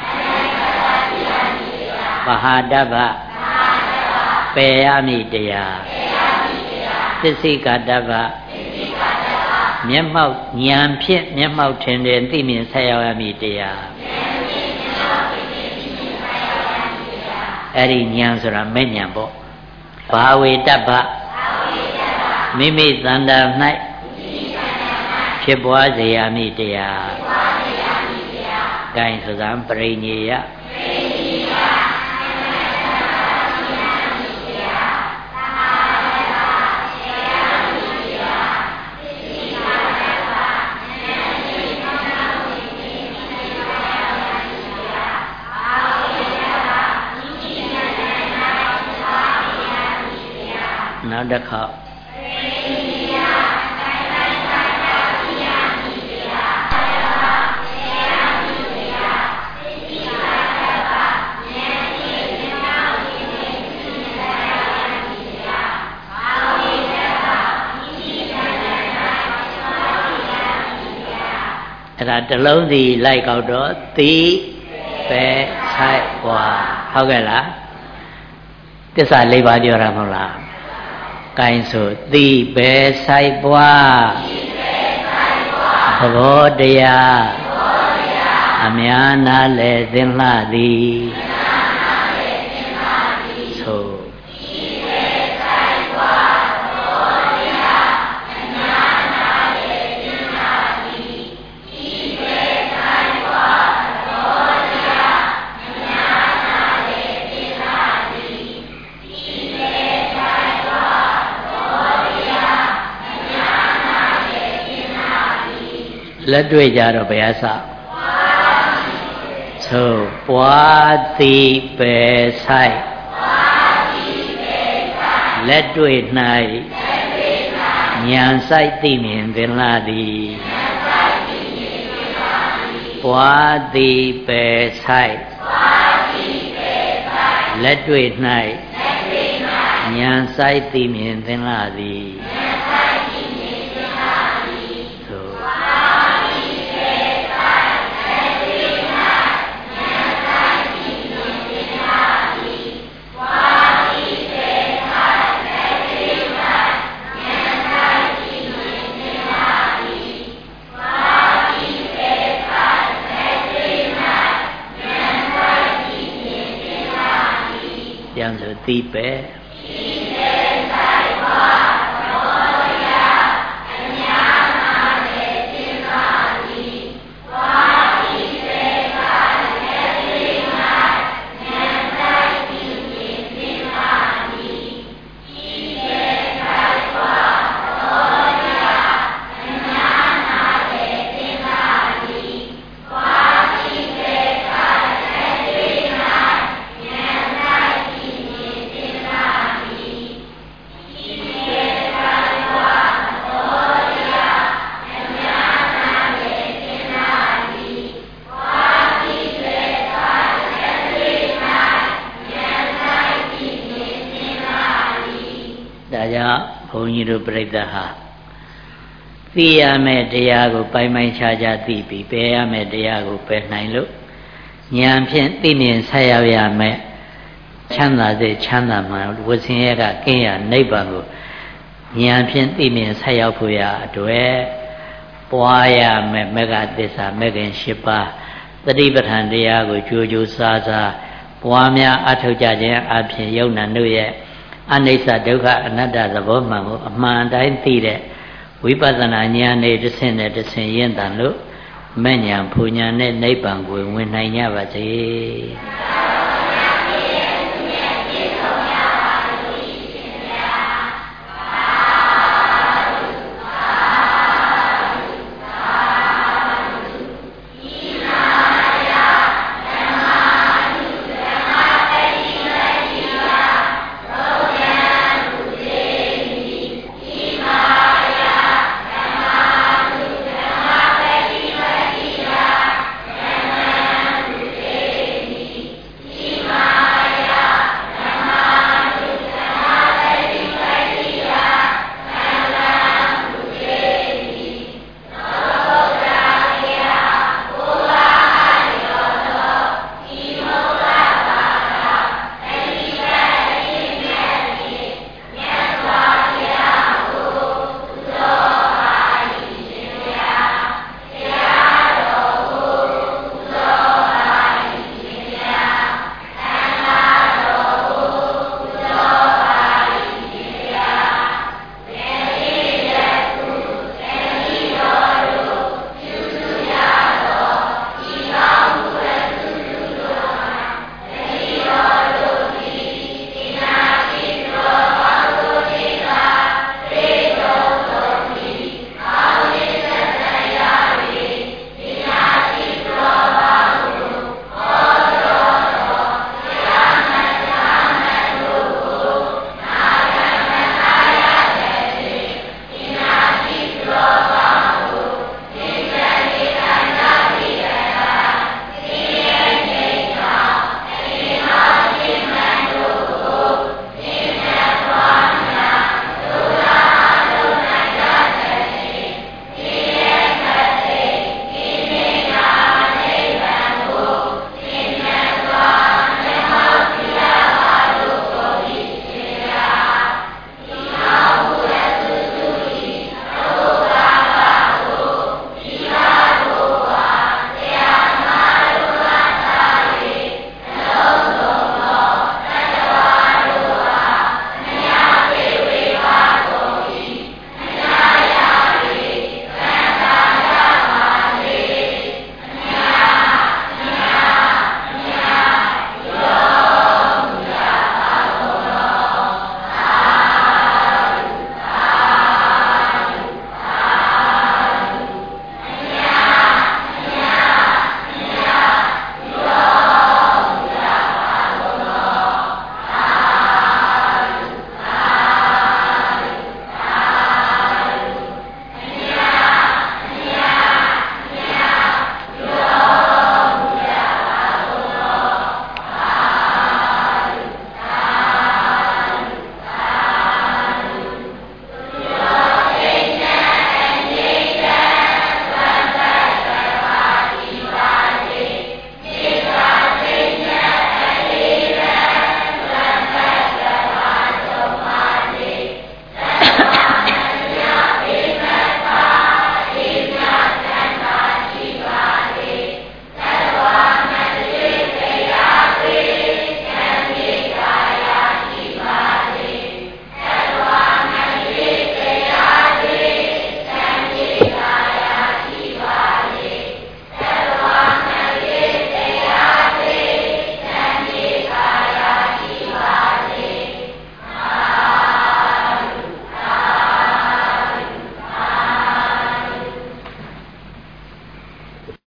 ပဟာတဗ္ဗပယ်ရမည့်တရားသစ္စိကတဗ္ဗမျက်မှောက်ဉာဏ်ဖြင့်မျက်မှောက်ထင်တယ်သိမြင်ဆက်ရောက်ရမည့်တရားအဲ့ဒီဉာဏ်ဆိုတာမဲ့ဉာဏ်ပေါ့ဘာဝေတ္တဗမိမိသန္တာ၌ဖြစ်ပွားစေရမည့်တရားဂိုင်းဆိုသာပရိညေယနောက်တစ်ခေါက်အဲ့ဒါတစ်လုံးစီလိုက်ကောက်တော့သီပဲဆိုင်ပွားဟုတ်ကဲ့လားသစ္စာ၄ပါးပြောတာမဟုတ်လားကိုင်းဆိုသီပဲဆိုင်ပွားသဘောတရားအများနာလဲသင်လှသည်ဆိုလက်တွေ့ကြတော့ဘယ်အစသို့ပွားသည်ပဲဆိုင်လက်တွေ့၌ဉာဏ်ဆိုင်သိမြင်သင်လာသည်ပွားသည်ပဲဆိုင်လက်တွေ့၌ဉာဏ်ဆိုင်သိမြင်သင်လာသည်ပြန်ဆိုသီးပဲဘုန်းကြီးတို့ပြိဿဟာသိရမယ့်တရားကိုပိုင်ပိုင်ခြားခြားသိပြီးပယ်ရမယ့်တရားကိုပယ်နိုင်လို့ဉာဏ်ဖြင့်သိမြင်ဆက်ရောက်ရမယ်ချမ်းသာစေချမ်းသာမှဝဆင်းရဲကကင်းရနိဗ္ဗာန်ကိုဉာဏ်ဖြင့်သိမြင်ဆက်ရောက်ဖို့ရအတွက်ပွားရမယ်မေဃသစ္စာမေခင်၈ပါးသတိပဋ္ဌာန်တရားကိုကြိုးကြိုးစားစားပွားများအထောက်ကြခြင်းအပြင်ယုံနာတို့ရဲ့အနိစ္စဒုက္ခအနတ္တသဘောမှန်ကိုအမှန်တိုင်းသိတဲ့ဝိပဿနာဉာဏ်နဲ့တစ်ဆင့်နဲ့တစ်ဆင့်ရင့်တန်လို့မဲ့ဉာဏ်ဖူဉာဏ်နဲ့နိဗ္ဗာန်ကိုဝင်နိုင်ကြပါစေ။